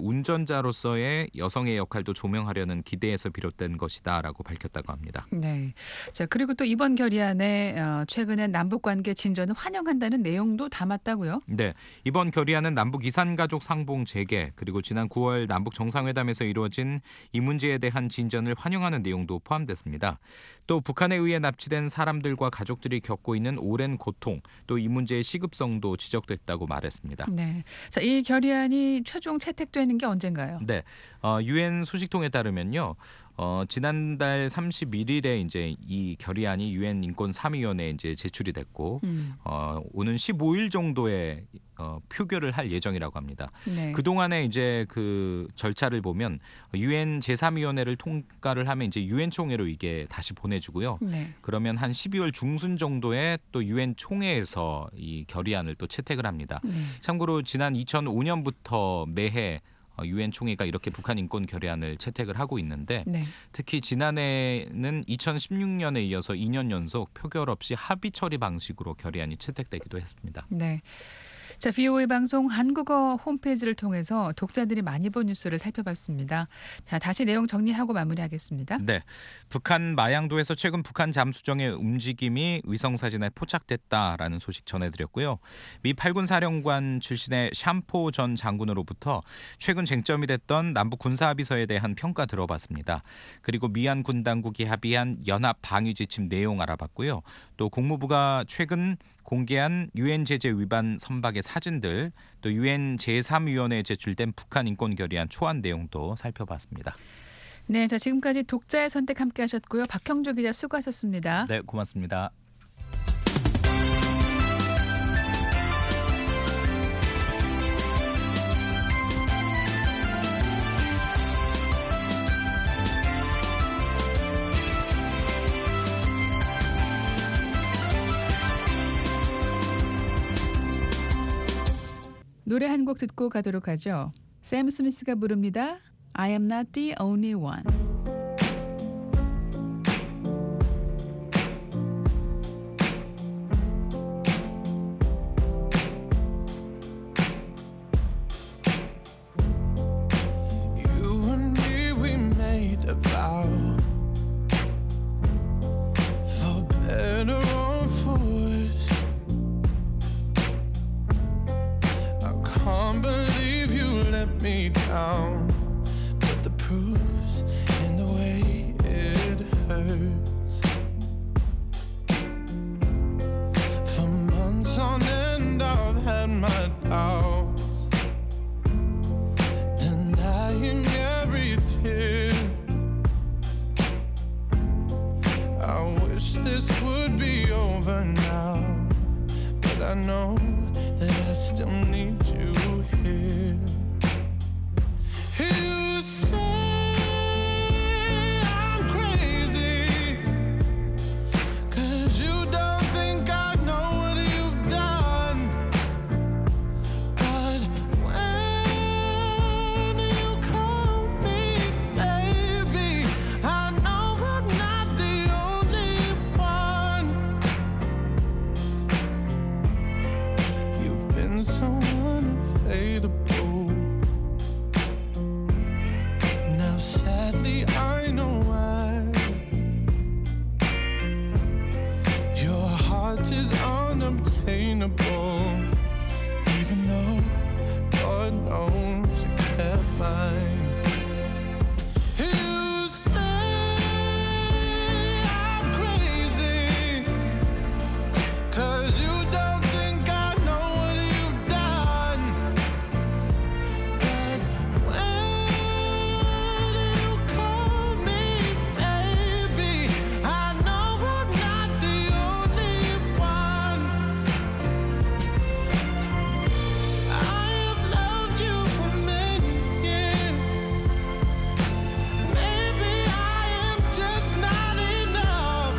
운전자로서의 여성의 역할도 조명하려는 기대에서 비롯된 것이다라고 밝혔다고 합니다. 네. 자, 그리고 또 이번 결의안에 어, 최근에 남북 관계 진전을 환영한다는 내용도 담았다고요? 네, 이번 결의안은 남북 이산가족 상봉 재개 그리고 지난 구월 남북 정상회담에서 이루어진 이 문제에 대한 진전을 환영하는 내용도 포함됐습니다. 또 북한에 의해 납치된 사람들과 가족들이 겪고 있는 오랜 고통 또 이 문제의 시급성도 지적됐다고 말했습니다. 네. 자, 이 결의안이 최종 채택되는 게 언젠가요? 네, 어, 유엔 소식통에 따르면요. 어, 지난달 삼십일일에 이제 이 결의안이 유엔 인권 삼위원회에 이제 제출이 됐고 음. 어, 오는 십오일 정도에 어, 표결을 할 예정이라고 합니다. 네. 그 동안에 이제 그 절차를 보면 유엔 제삼 위원회를 통과를 하면 이제 유엔 총회로 이게 다시 보내주고요. 네. 그러면 한 십이월 중순 정도에 또 유엔 총회에서 이 결의안을 또 채택을 합니다. 네. 참고로 지난 이천오년부터 매해 유엔 총회가 이렇게 북한 인권 결의안을 채택을 하고 있는데 네. 특히 지난해는 이천십육년에 이어서 이 년 연속 표결 없이 합의 처리 방식으로 결의안이 채택되기도 했습니다. 네. 자, 브이오에이 방송 한국어 홈페이지를 통해서 독자들이 많이 본 뉴스를 살펴봤습니다. 자, 다시 내용 정리하고 마무리하겠습니다. 네, 북한 마양도에서 최근 북한 잠수정의 움직임이 위성사진에 포착됐다라는 소식 전해드렸고요. 미 팔군 사령관 출신의 샴포 전 장군으로부터 최근 쟁점이 됐던 남북 군사합의서에 대한 평가 들어봤습니다. 그리고 미얀 군 당국이 합의한 연합 방위 지침 내용 알아봤고요. 또 국무부가 최근 공개한 유엔 제재 위반 선박의 사진들, 또 유엔 제삼 위원회에 제출된 북한 인권 결의안 초안 내용도 살펴봤습니다. 네, 자, 지금까지 독자의 선택 함께 하셨고요. 박형조 기자 수고하셨습니다. 네, 고맙습니다. 노래 한 곡 듣고 가도록 하죠. 샘 스미스가 부릅니다. I am not the only one. down, but the proof's in the way it hurts. For months on end I've had my doubts, denying every tear. I wish this would be over now, but I know that I still need you here. You say I'm crazy, 'cause you don't think I know what you've done. But when you call me baby, I know I'm not the only one. You've been so unavailable. Now sadly I know why. Your heart is unobtainable, even though God knows you kept mine. You say I'm crazy, 'cause you don't think I know what you've done. But when you call me baby, I know I'm not the only one. I have loved you for many years. Maybe I am just not enough.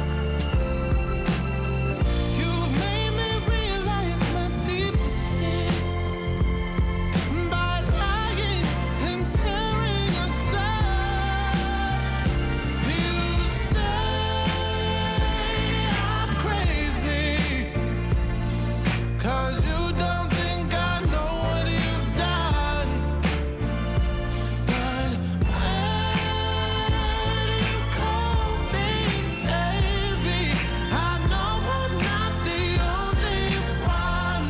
You've made me realize my deepest fear by lying and tearing us apart. You say I'm crazy, 'cause you don't think I know what you've done. But when you call me baby, I know I'm not the only one.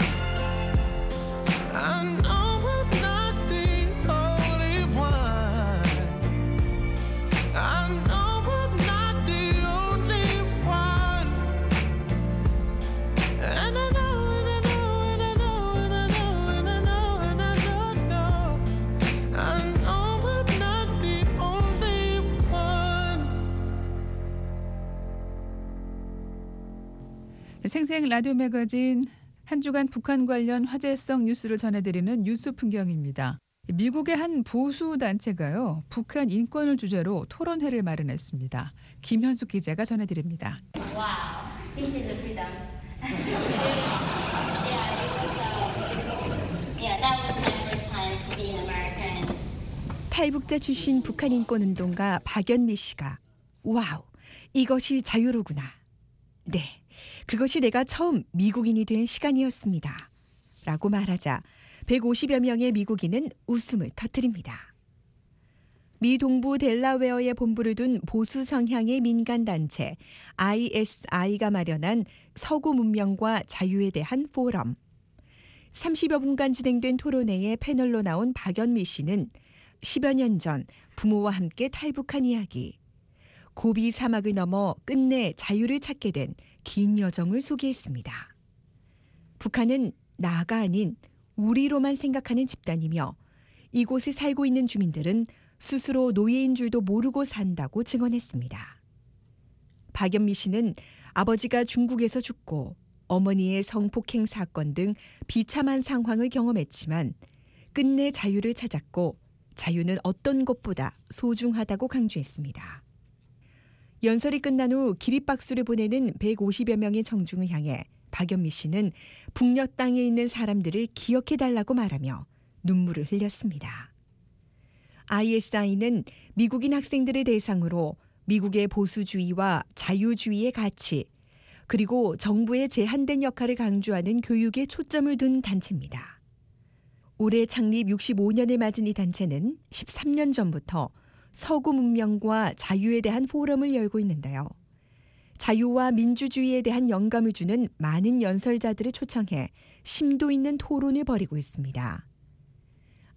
I know I'm not the only one. I know I'm not the only one. And I know, and I know, and I know, and I know, and I know, and I know, know. I know I'm not the only one. 네, 생생 라디오 매거진 한 주간 북한 관련 화제성 뉴스를 전해드리는 뉴스 풍경입니다. 미국의 한 보수 단체가요, 북한 인권을 주제로 토론회를 마련했습니다. 김현숙 기자가 전해드립니다. Wow, this is a freedom. yeah, it was. Uh, yeah, that was my first time to be in America. And 탈북자 출신 북한 인권운동가 박연미 씨가 와우, 이것이 자유로구나. 네, 그것이 내가 처음 미국인이 된 시간이었습니다. 라고 말하자 백오십여 명의 미국인은 웃음을 터뜨립니다. 미 동부 델라웨어에 본부를 둔 보수 성향의 민간단체 아이에스아이가 마련한 서구 문명과 자유에 대한 포럼. 삼십여 분간 진행된 토론회에 패널로 나온 박연미 씨는 십여 년 전 부모와 함께 탈북한 이야기, 고비 사막을 넘어 끝내 자유를 찾게 된 긴 여정을 소개했습니다. 북한은 나가 아닌 우리로만 생각하는 집단이며 이곳에 살고 있는 주민들은 스스로 노예인 줄도 모르고 산다고 증언했습니다. 박연미 씨는 아버지가 중국에서 죽고 어머니의 성폭행 사건 등 비참한 상황을 경험했지만 끝내 자유를 찾았고 자유는 어떤 것보다 소중하다고 강조했습니다. 연설이 끝난 후 기립박수를 보내는 백오십여 명의 청중을 향해 박연미 씨는 북녘 땅에 있는 사람들을 기억해달라고 말하며 눈물을 흘렸습니다. 아이에스아이는 미국인 학생들을 대상으로 미국의 보수주의와 자유주의의 가치, 그리고 정부의 제한된 역할을 강조하는 교육에 초점을 둔 단체입니다. 올해 창립 육십오 년을 맞은 이 단체는 십삼 년 전부터 서구 문명과 자유에 대한 포럼을 열고 있는데요. 자유와 민주주의에 대한 영감을 주는 많은 연설자들을 초청해 심도 있는 토론을 벌이고 있습니다.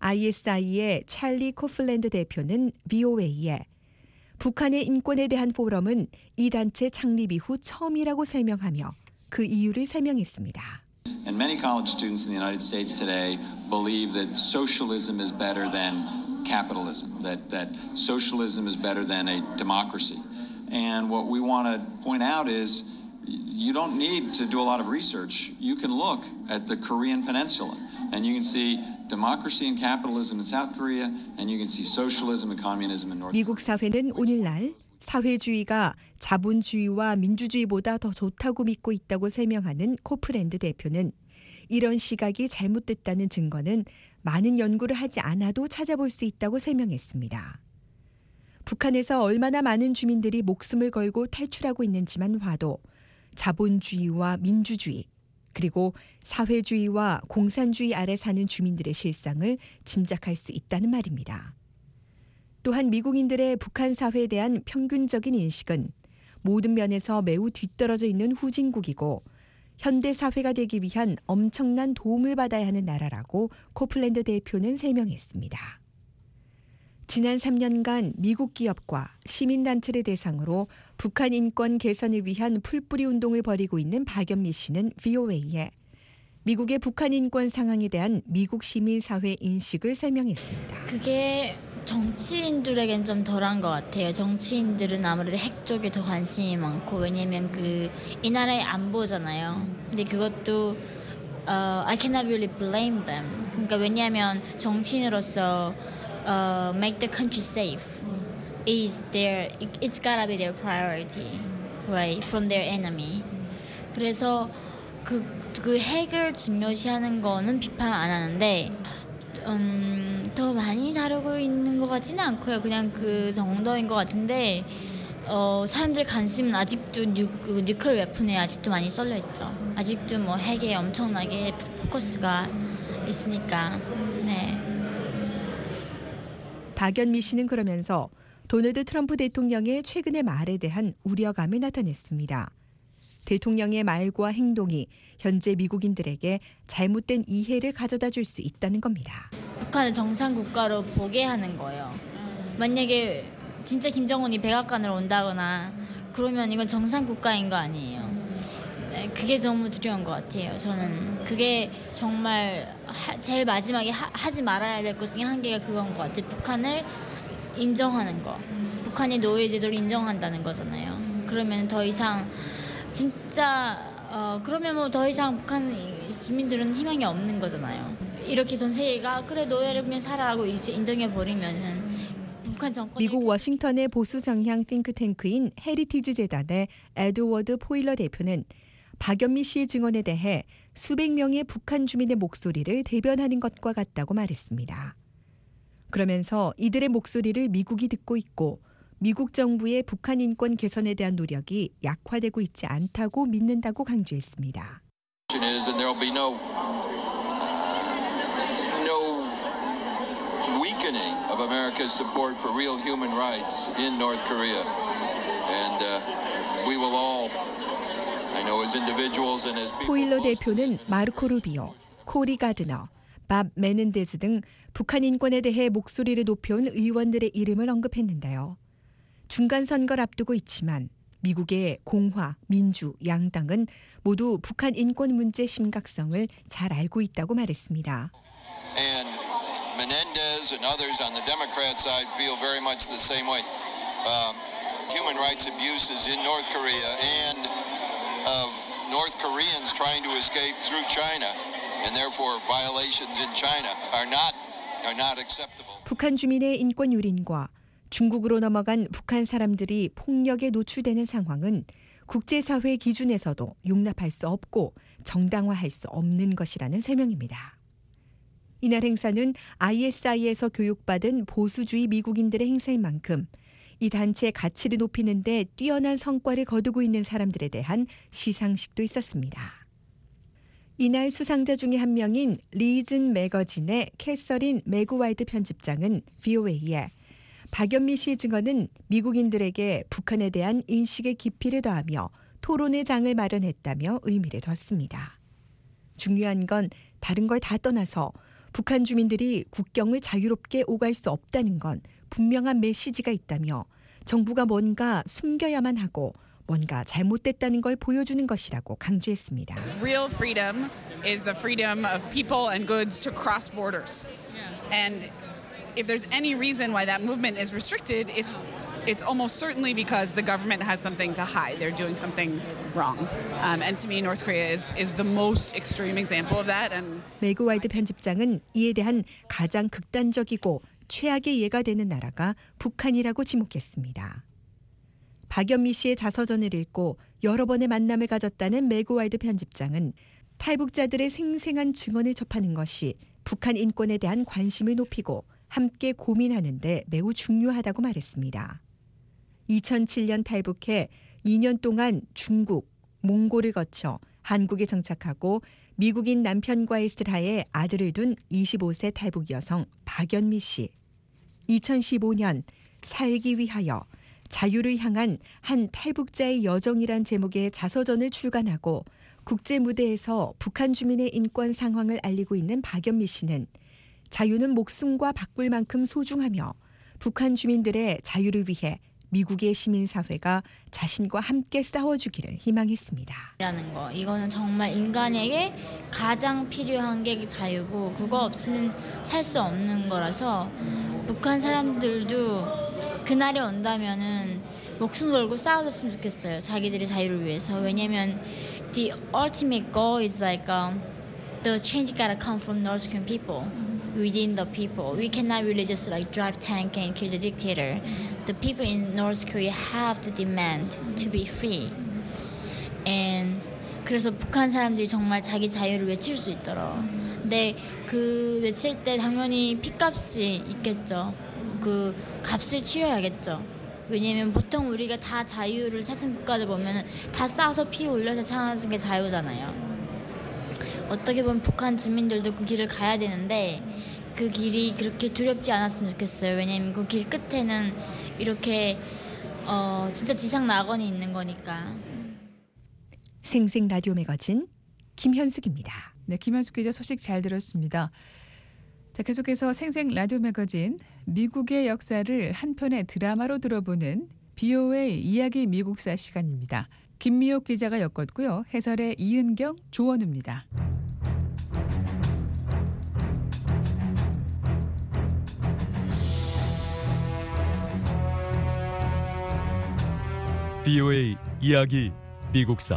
아이에스아이의 찰리 코플랜드 대표는 브이오에이에 북한의 인권에 대한 포럼은 이 단체 창립 이후 처음이라고 설명하며 그 이유를 설명했습니다. And many college students in the United States today believe that socialism is better than capitalism, that, that socialism is better than a democracy. And what we want to point out is you don't need to do a lot of research. You can look at the Korean Peninsula and you can see democracy and capitalism in South Korea and you can see socialism and communism in North Korea. 미국 사회는 오늘날 사회주의가 자본주의와 민주주의보다 더 좋다고 믿고 있다고 설명하는 코플랜드 대표는 이런 시각이 잘못됐다는 증거는 많은 연구를 하지 않아도 찾아볼 수 있다고 설명했습니다. 북한에서 얼마나 많은 주민들이 목숨을 걸고 탈출하고 있는지만 봐도 자본주의와 민주주의 그리고 사회주의와 공산주의 아래 사는 주민들의 실상을 짐작할 수 있다는 말입니다. 또한 미국인들의 북한 사회에 대한 평균적인 인식은 모든 면에서 매우 뒤떨어져 있는 후진국이고 현대 사회가 되기 위한 엄청난 도움을 받아야 하는 나라라고 코플랜드 대표는 설명했습니다. 지난 삼 년간 미국 기업과 시민단체를 대상으로 북한 인권 개선을 위한 풀뿌리 운동을 벌이고 있는 박연미 씨는 브이오에이에 미국의 북한 인권 상황에 대한 미국 시민사회 인식을 설명했습니다. 그게 정치인들에겐 좀 덜한 것 같아요. 정치인들은 아무래도 핵 쪽에 더 관심이 많고 왜냐면 그 이 나라의 안보잖아요. 근데 그것도 uh, I cannot really blame them. 그러니까 왜냐하면 정치인으로서 uh, make the country safe is their it's gotta be their priority, right? From their enemy. 그래서 그, 그 핵을 중요시하는 거는 비판 안 하는데. 음, 더 많이 다루고 있는 것 같지는 않고요. 그냥 그 정도인 것 같은데 어, 사람들의 관심은 아직도 뉴, 그 뉴클리어 웨폰에 아직도 많이 쏠려 있죠. 아직도 뭐 핵에 엄청나게 포커스가 있으니까. 네. 박연미 씨는 그러면서 도널드 트럼프 대통령의 최근의 말에 대한 우려감을 나타냈습니다. 대통령의 말과 행동이 현재 미국인들에게 잘못된 이해를 가져다 줄 수 있다는 겁니다. 북한을 정상 국가로 보게 하는 거예요. 만약에 진짜 김정은이 백악관으로 온다거나 그러면 이건 정상 국가인 거 아니에요. 그게 너무 두려운 것 같아요. 저는 그게 정말 하, 제일 마지막에 하, 하지 말아야 될 것 중에 한 개가 그건 것 같아요. 북한을 인정하는 거. 북한이 노예 제도를 인정한다는 거잖아요. 그러면 더 이상 진짜 어, 그러면 뭐 더 이상 북한 주민들은 희망이 없는 거잖아요. 이렇게 전 세계가 그래 노예를 그냥 살아하고 이제 인정해 버리면은 북한 정권 미국 워싱턴의 보수 성향 싱크탱크인 헤리티지 재단의 에드워드 포일러 대표는 박연미 씨의 증언에 대해 수백 명의 북한 주민의 목소리를 대변하는 것과 같다고 말했습니다. 그러면서 이들의 목소리를 미국이 듣고 있고 미국 정부의 북한 인권 개선에 대한 노력이 약화되고 있지 않다고 믿는다고 강조했습니다. Is and there will be no no weakening of America's support for real human rights in North Korea, and uh, we will all, I know, as individuals and as people. 포일러 대표는 마르코 루비오, 코리 가드너, 밥 메넨데즈 등 북한 인권에 대해 목소리를 높여온 의원들의 이름을 언급했는데요. 중간 선거를 앞두고 있지만 미국의 공화, 민주, 양당은 모두 북한 인권 문제 심각성을 잘 알고 있다고 말했습니다. And Menendez and others on the Democrat side feel very much the same way. Um, human rights abuses in North Korea and of North Koreans trying to escape through China and therefore violations in China are not are not acceptable. 북한 주민의 인권 유린과 중국으로 넘어간 북한 사람들이 폭력에 노출되는 상황은 국제사회 기준에서도 용납할 수 없고 정당화할 수 없는 것이라는 설명입니다. 이날 행사는 아이에스아이에서 교육받은 보수주의 미국인들의 행사인 만큼 이 단체의 가치를 높이는 데 뛰어난 성과를 거두고 있는 사람들에 대한 시상식도 있었습니다. 이날 수상자 중에 한 명인 리즌 매거진의 캐서린 매구와이드 편집장은 브이오에이에 박연미 씨의 증언은 미국인들에게 북한에 대한 인식의 깊이를 더하며 토론의 장을 마련했다며 의미를 뒀습니다. 중요한 건 다른 걸 다 떠나서 북한 주민들이 국경을 자유롭게 오갈 수 없다는 건 분명한 메시지가 있다며 정부가 뭔가 숨겨야만 하고 뭔가 잘못됐다는 걸 보여주는 것이라고 강조했습니다. Real freedom is the freedom of people and goods to cross borders. And if there's any reason why that movement is restricted, it's it's almost certainly because the government has something to hide. They're doing something wrong. Um, and to me, North Korea is is the most extreme example of that. And 매그 와이드 편집장은 이에 대한 가장 극단적이고 최악의 예가 되는 나라가 북한이라고 지목했습니다. 박연미 씨의 자서전을 읽고 여러 번의 만남을 가졌다는 매그 와이드 편집장은 탈북자들의 생생한 증언을 접하는 것이 북한 인권에 대한 관심을 높이고 함께 고민하는 데 매우 중요하다고 말했습니다. 이천칠 년 탈북해 이 년 동안 중국, 몽골을 거쳐 한국에 정착하고 미국인 남편과의 슬하에 아들을 둔 이십오 세 탈북 여성 박연미 씨. 이천십오 년 살기 위하여 자유를 향한 한 탈북자의 여정이란 제목의 자서전을 출간하고 국제 무대에서 북한 주민의 인권 상황을 알리고 있는 박연미 씨는 자유는 목숨과 바꿀 만큼 소중하며 북한 주민들의 자유를 위해 미국의 시민사회가 자신과 함께 싸워주기를 희망했습니다. 라는 거 이거는 정말 인간에게 가장 필요한 게 자유고 그거 없이는 살 수 없는 거라서 북한 사람들도 그날이 온다면은 목숨 걸고 싸워줬으면 좋겠어요. 자기들의 자유를 위해서. 왜냐면 the ultimate goal is like um, the change gotta come from North Korean people. Within the people. We cannot really just like drive tank and kill the dictator. The people in North Korea have to demand to be free. And 그래서 북한 사람들이 정말 자기 자유를 외칠 수 있도록. 근데 그 외칠 때 당연히 피값이 있겠죠. 그 값을 치러야겠죠. 왜냐면 보통 우리가 다 자유를 찾은 국가들 보면은 다 싸워서 피 올려서 찾는 게 자유잖아요. 어떻게 보면 북한 주민들도 그 길을 가야 되는데 그 길이 그렇게 두렵지 않았으면 좋겠어요. 왜냐하면 그 길 끝에는 이렇게 어, 진짜 지상 낙원이 있는 거니까. 생생 라디오 매거진 김현숙입니다. 네, 김현숙 기자 소식 잘 들었습니다. 자, 계속해서 생생 라디오 매거진 미국의 역사를 한 편의 드라마로 들어보는 비오에이 이야기 미국사 시간입니다. 김미옥 기자가 엮었고요. 해설의 이은경, 조원우입니다. 비오에이 이야기 미국사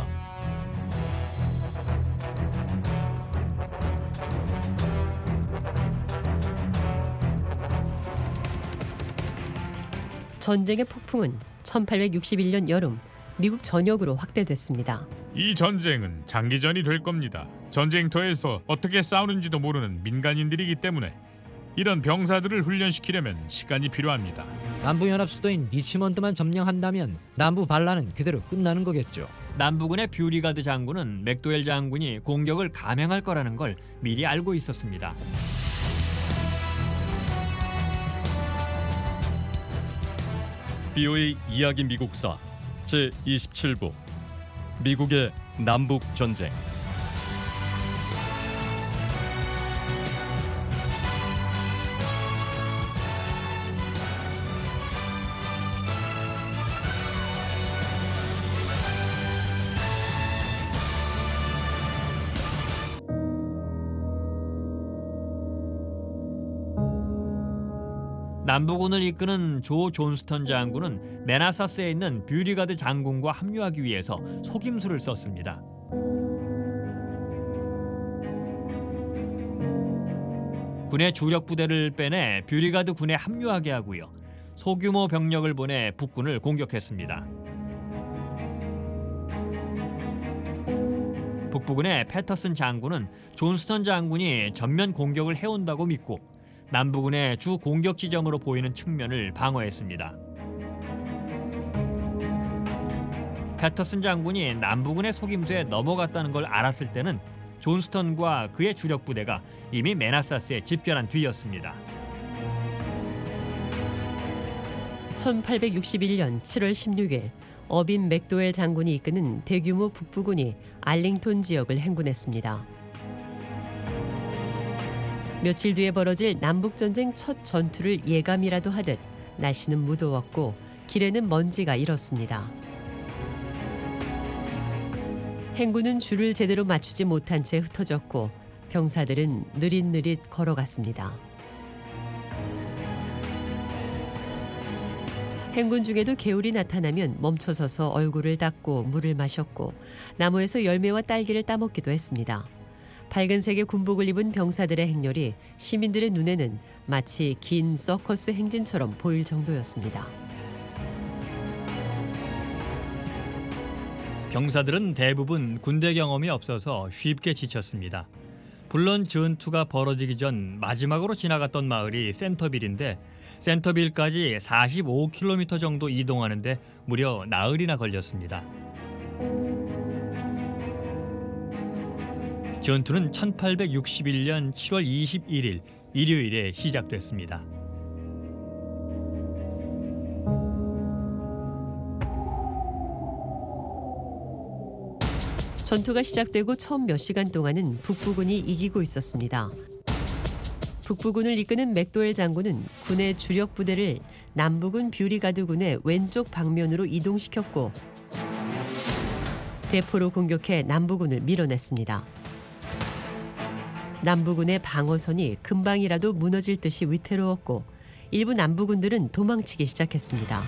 전쟁의 폭풍은 천팔백육십일 년 여름 미국 전역으로 확대됐습니다. 이 전쟁은 장기전이 될 겁니다. 전쟁터에서 어떻게 싸우는지도 모르는 민간인들이기 때문에 이런 병사들을 훈련시키려면 시간이 필요합니다. 남부연합 수도인 리치먼드만 점령한다면 남부 반란은 그대로 끝나는 거겠죠. 남부군의 뷰리가드 장군은 맥도웰 장군이 공격을 감행할 거라는 걸 미리 알고 있었습니다. 비오에이 이야기 미국사 제이십칠 부 미국의 남북전쟁. 남부군을 이끄는 조 존스턴 장군은 메나사스에 있는 뷰리가드 장군과 합류하기 위해서 속임수를 썼습니다. 군의 주력 부대를 빼내 뷰리가드 군에 합류하게 하고요. 소규모 병력을 보내 북군을 공격했습니다. 북부군의 패터슨 장군은 존스턴 장군이 전면 공격을 해온다고 믿고 남부군의 주 공격 지점으로 보이는 측면을 방어했습니다. 패터슨 장군이 남부군의 속임수에 넘어갔다는 걸 알았을 때는 존스턴과 그의 주력 부대가 이미 메나사스에 집결한 뒤였습니다. 천팔백육십일 년 칠월 십육일 어빈 맥도웰 장군이 이끄는 대규모 북부군이 알링톤 지역을 행군했습니다. 며칠 뒤에 벌어질 남북전쟁 첫 전투를 예감이라도 하듯 날씨는 무더웠고 길에는 먼지가 일었습니다. 행군은 줄을 제대로 맞추지 못한 채 흩어졌고 병사들은 느릿느릿 걸어갔습니다. 행군 중에도 개울이 나타나면 멈춰서서 얼굴을 닦고 물을 마셨고 나무에서 열매와 딸기를 따먹기도 했습니다. 밝은색의 군복을 입은 병사들의 행렬이 시민들의 눈에는 마치 긴 서커스 행진처럼 보일 정도였습니다. 병사들은 대부분 군대 경험이 없어서 쉽게 지쳤습니다. 물론 전투가 벌어지기 전 마지막으로 지나갔던 마을이 센터빌인데 센터빌까지 사십오 킬로미터 정도 이동하는데 무려 나흘이나 걸렸습니다. 전투는 천팔백육십일 년 칠월 이십일일 일요일에 시작됐습니다. 전투가 시작되고 처음 몇 시간 동안은 북부군이 이기고 있었습니다. 북부군을 이끄는 맥도웰 장군은 군의 주력 부대를 남부군 뷰리가드군의 왼쪽 방면으로 이동시켰고 대포로 공격해 남부군을 밀어냈습니다. 남부군의 방어선이 금방이라도 무너질 듯이 위태로웠고 일부 남부군들은 도망치기 시작했습니다.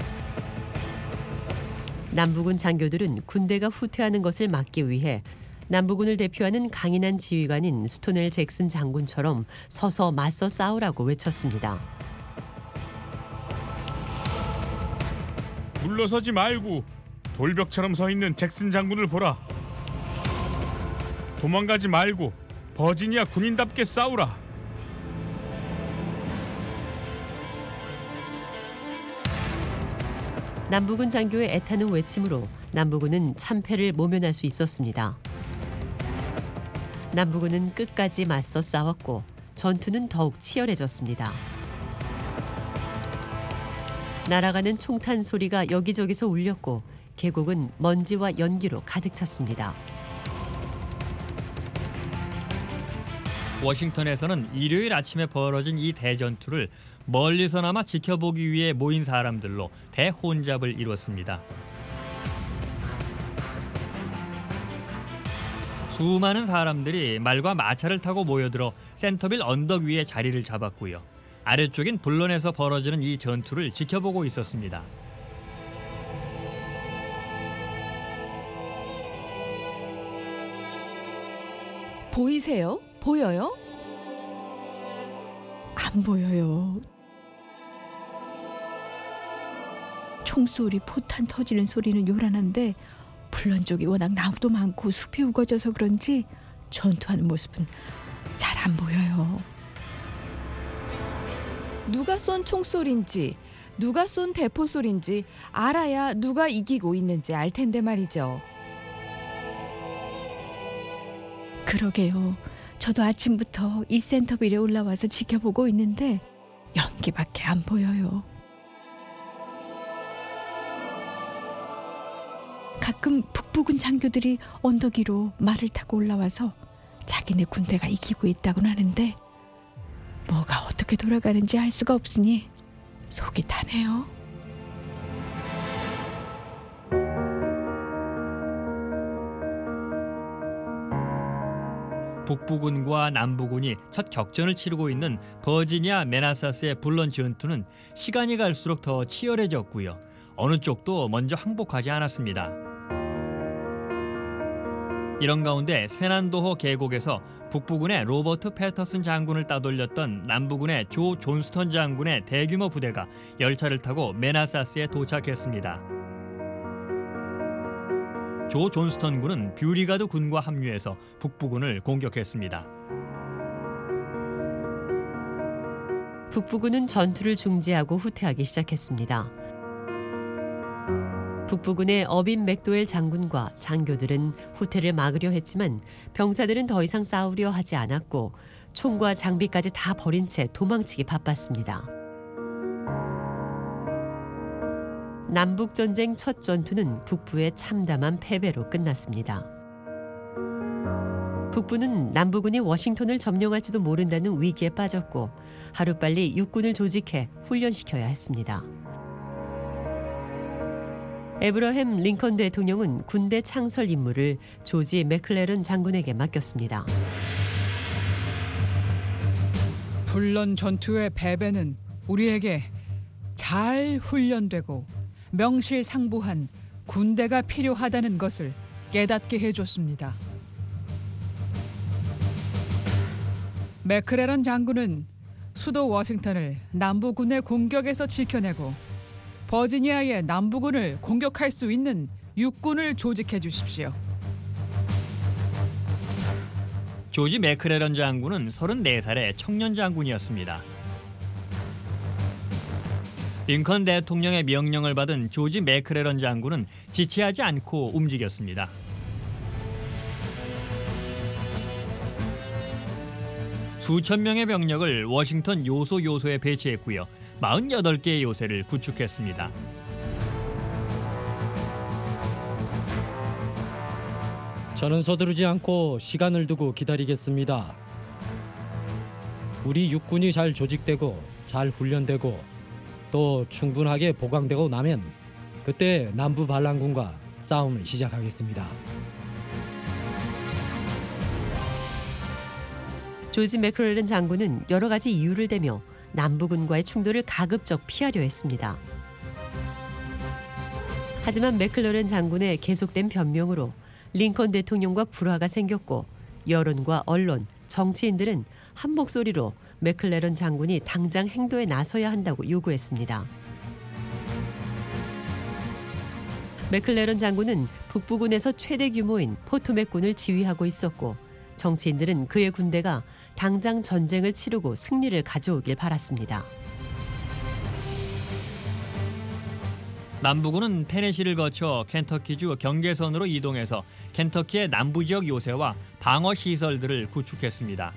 남부군 장교들은 군대가 후퇴하는 것을 막기 위해 남부군을 대표하는 강인한 지휘관인 스토넬 잭슨 장군처럼 서서 맞서 싸우라고 외쳤습니다. 물러서지 말고 돌벽처럼 서 있는 잭슨 장군을 보라. 도망가지 말고 버지니아 군인답게 싸우라. 남부군 장교의 애타는 외침으로 남부군은 참패를 모면할 수 있었습니다. 남부군은 끝까지 맞서 싸웠고 전투는 더욱 치열해졌습니다. 날아가는 총탄 소리가 여기저기서 울렸고 계곡은 먼지와 연기로 가득 찼습니다. 워싱턴에서는 일요일 아침에 벌어진 이 대전투를 멀리서나마 지켜보기 위해 모인 사람들로 대혼잡을 이뤘습니다. 수많은 사람들이 말과 마차를 타고 모여들어 센터빌 언덕 위에 자리를 잡았고요. 아래쪽인 블런에서 벌어지는 이 전투를 지켜보고 있었습니다. 보이세요? 보여요? 안 보여요. 총소리, 포탄 터지는 소리는 요란한데 블런 쪽이 워낙 나무도 많고 숲이 우거져서 그런지 전투하는 모습은 잘 안 보여요. 누가 쏜 총소리인지 누가 쏜 대포 소리인지 알아야 누가 이기고 있는지 알 텐데 말이죠. 그러게요. 저도 아침부터 이 센터빌에 올라와서 지켜보고 있는데 연기밖에 안 보여요. 가끔 북부군 장교들이 언덕 위로 말을 타고 올라와서 자기네 군대가 이기고 있다고는 하는데 뭐가 어떻게 돌아가는지 알 수가 없으니 속이 타네요. 북부군과 남부군이 첫 격전을 치르고 있는 버지니아 메나사스의 블런 전투는 시간이 갈수록 더 치열해졌고요. 어느 쪽도 먼저 항복하지 않았습니다. 이런 가운데 쇠난도호 계곡에서 북부군의 로버트 패터슨 장군을 따돌렸던 남부군의 조 존스턴 장군의 대규모 부대가 열차를 타고 메나사스에 도착했습니다. 조 존스턴 군은 뷰리가드 군과 합류해서 북부군을 공격했습니다. 북부군은 전투를 중지하고 후퇴하기 시작했습니다. 북부군의 어빈 맥도웰 장군과 장교들은 후퇴를 막으려 했지만 병사들은 더 이상 싸우려 하지 않았고 총과 장비까지 다 버린 채 도망치기 바빴습니다. 남북전쟁 첫 전투는 북부의 참담한 패배로 끝났습니다. 북부는 남부군이 워싱턴을 점령할지도 모른다는 위기에 빠졌고 하루빨리 육군을 조직해 훈련시켜야 했습니다. 에브러햄 링컨 대통령은 군대 창설 임무를 조지 맥클레런 장군에게 맡겼습니다. 불런 전투의 패배는 우리에게 잘 훈련되고 명실상부한 군대가 필요하다는 것을 깨닫게 해줬습니다. 맥클레런 장군은 수도 워싱턴을 남부군의 공격에서 지켜내고 버지니아의 남부군을 공격할 수 있는 육군을 조직해 주십시오. 조지 맥클레런 장군은 서른네 살의 청년 장군이었습니다. 링컨 대통령의 명령을 받은 조지 맥클레런 장군은 지체하지 않고 움직였습니다. 수천 명의 병력을 워싱턴 요소 요소에 배치했고요. 사십팔 개의 요새를 구축했습니다. 저는 서두르지 않고 시간을 두고 기다리겠습니다. 우리 육군이 잘 조직되고 잘 훈련되고 또 충분하게 보강되고 나면 그때 남부 반란군과 싸움을 시작하겠습니다. 조지 맥클레런 장군은 여러 가지 이유를 대며 남부군과의 충돌을 가급적 피하려 했습니다. 하지만 맥클레런 장군의 계속된 변명으로 링컨 대통령과 불화가 생겼고 여론과 언론, 정치인들은 한 목소리로 맥클레런 장군이 당장 행도에 나서야 한다고 요구했습니다. 맥클레런 장군은 북부군에서 최대 규모인 포토맥군을 지휘하고 있었고 정치인들은 그의 군대가 당장 전쟁을 치르고 승리를 가져오길 바랐습니다. 남부군은 테네시를 거쳐 켄터키주 경계선으로 이동해서 켄터키의 남부 지역 요새와 방어 시설들을 구축했습니다.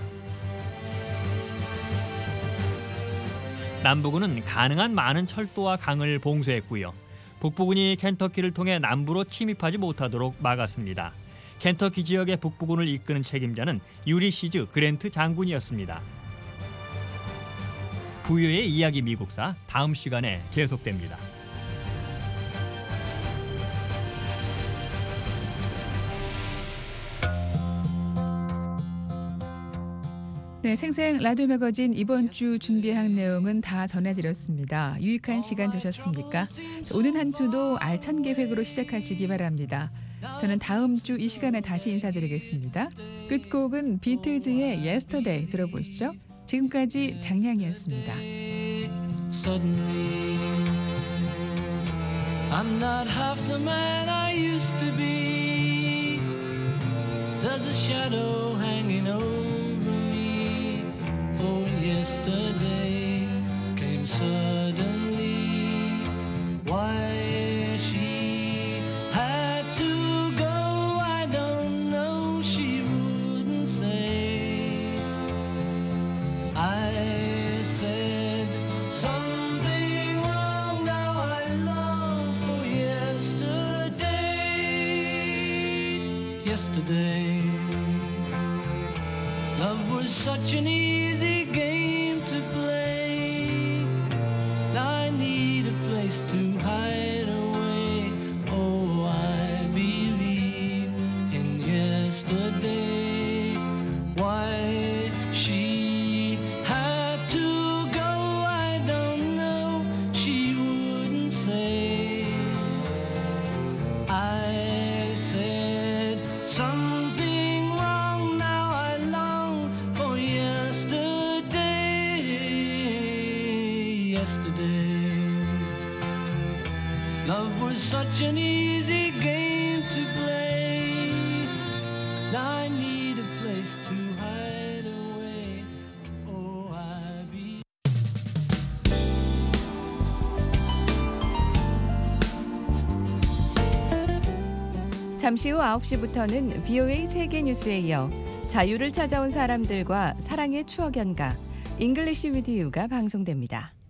남부군은 가능한 많은 철도와 강을 봉쇄했고요. 북부군이 켄터키를 통해 남부로 침입하지 못하도록 막았습니다. 켄터키 지역의 북부군을 이끄는 책임자는 유리시즈 그랜트 장군이었습니다. 부유의 이야기 미국사 다음 시간에 계속됩니다. 네, 생생 라디오 매거진 이번 주 준비한 내용은 다 전해드렸습니다. 유익한 시간 되셨습니까? 오는 한 주도 알찬 계획으로 시작하시기 바랍니다. 저는 다음 주 이 시간에 다시 인사드리겠습니다. 끝곡은 비틀즈의 Yesterday 들어보시죠. 지금까지 장량이었습니다. Suddenly, I'm not half the man I used to be. There's a shadow hanging over me. Oh, yesterday came suddenly. Why she had to go, I don't know. She wouldn't say. I said something wrong. Now I long for yesterday. Yesterday, love was such an easy game to play. Now I need a place to hide away. Oh, I believe in yesterday. Why she had to go, I don't know. She wouldn't say. I said something wrong. Now I long for yesterday. Yesterday, love was such an easy game to play. Now I need a place to hide away. Oh, I be. 잠시 후 아홉 시부터는 브이오에이 세계 뉴스에 이어 자유를 찾아온 사람들과 사랑의 추억 연가 잉글리시 위드 유가 방송됩니다.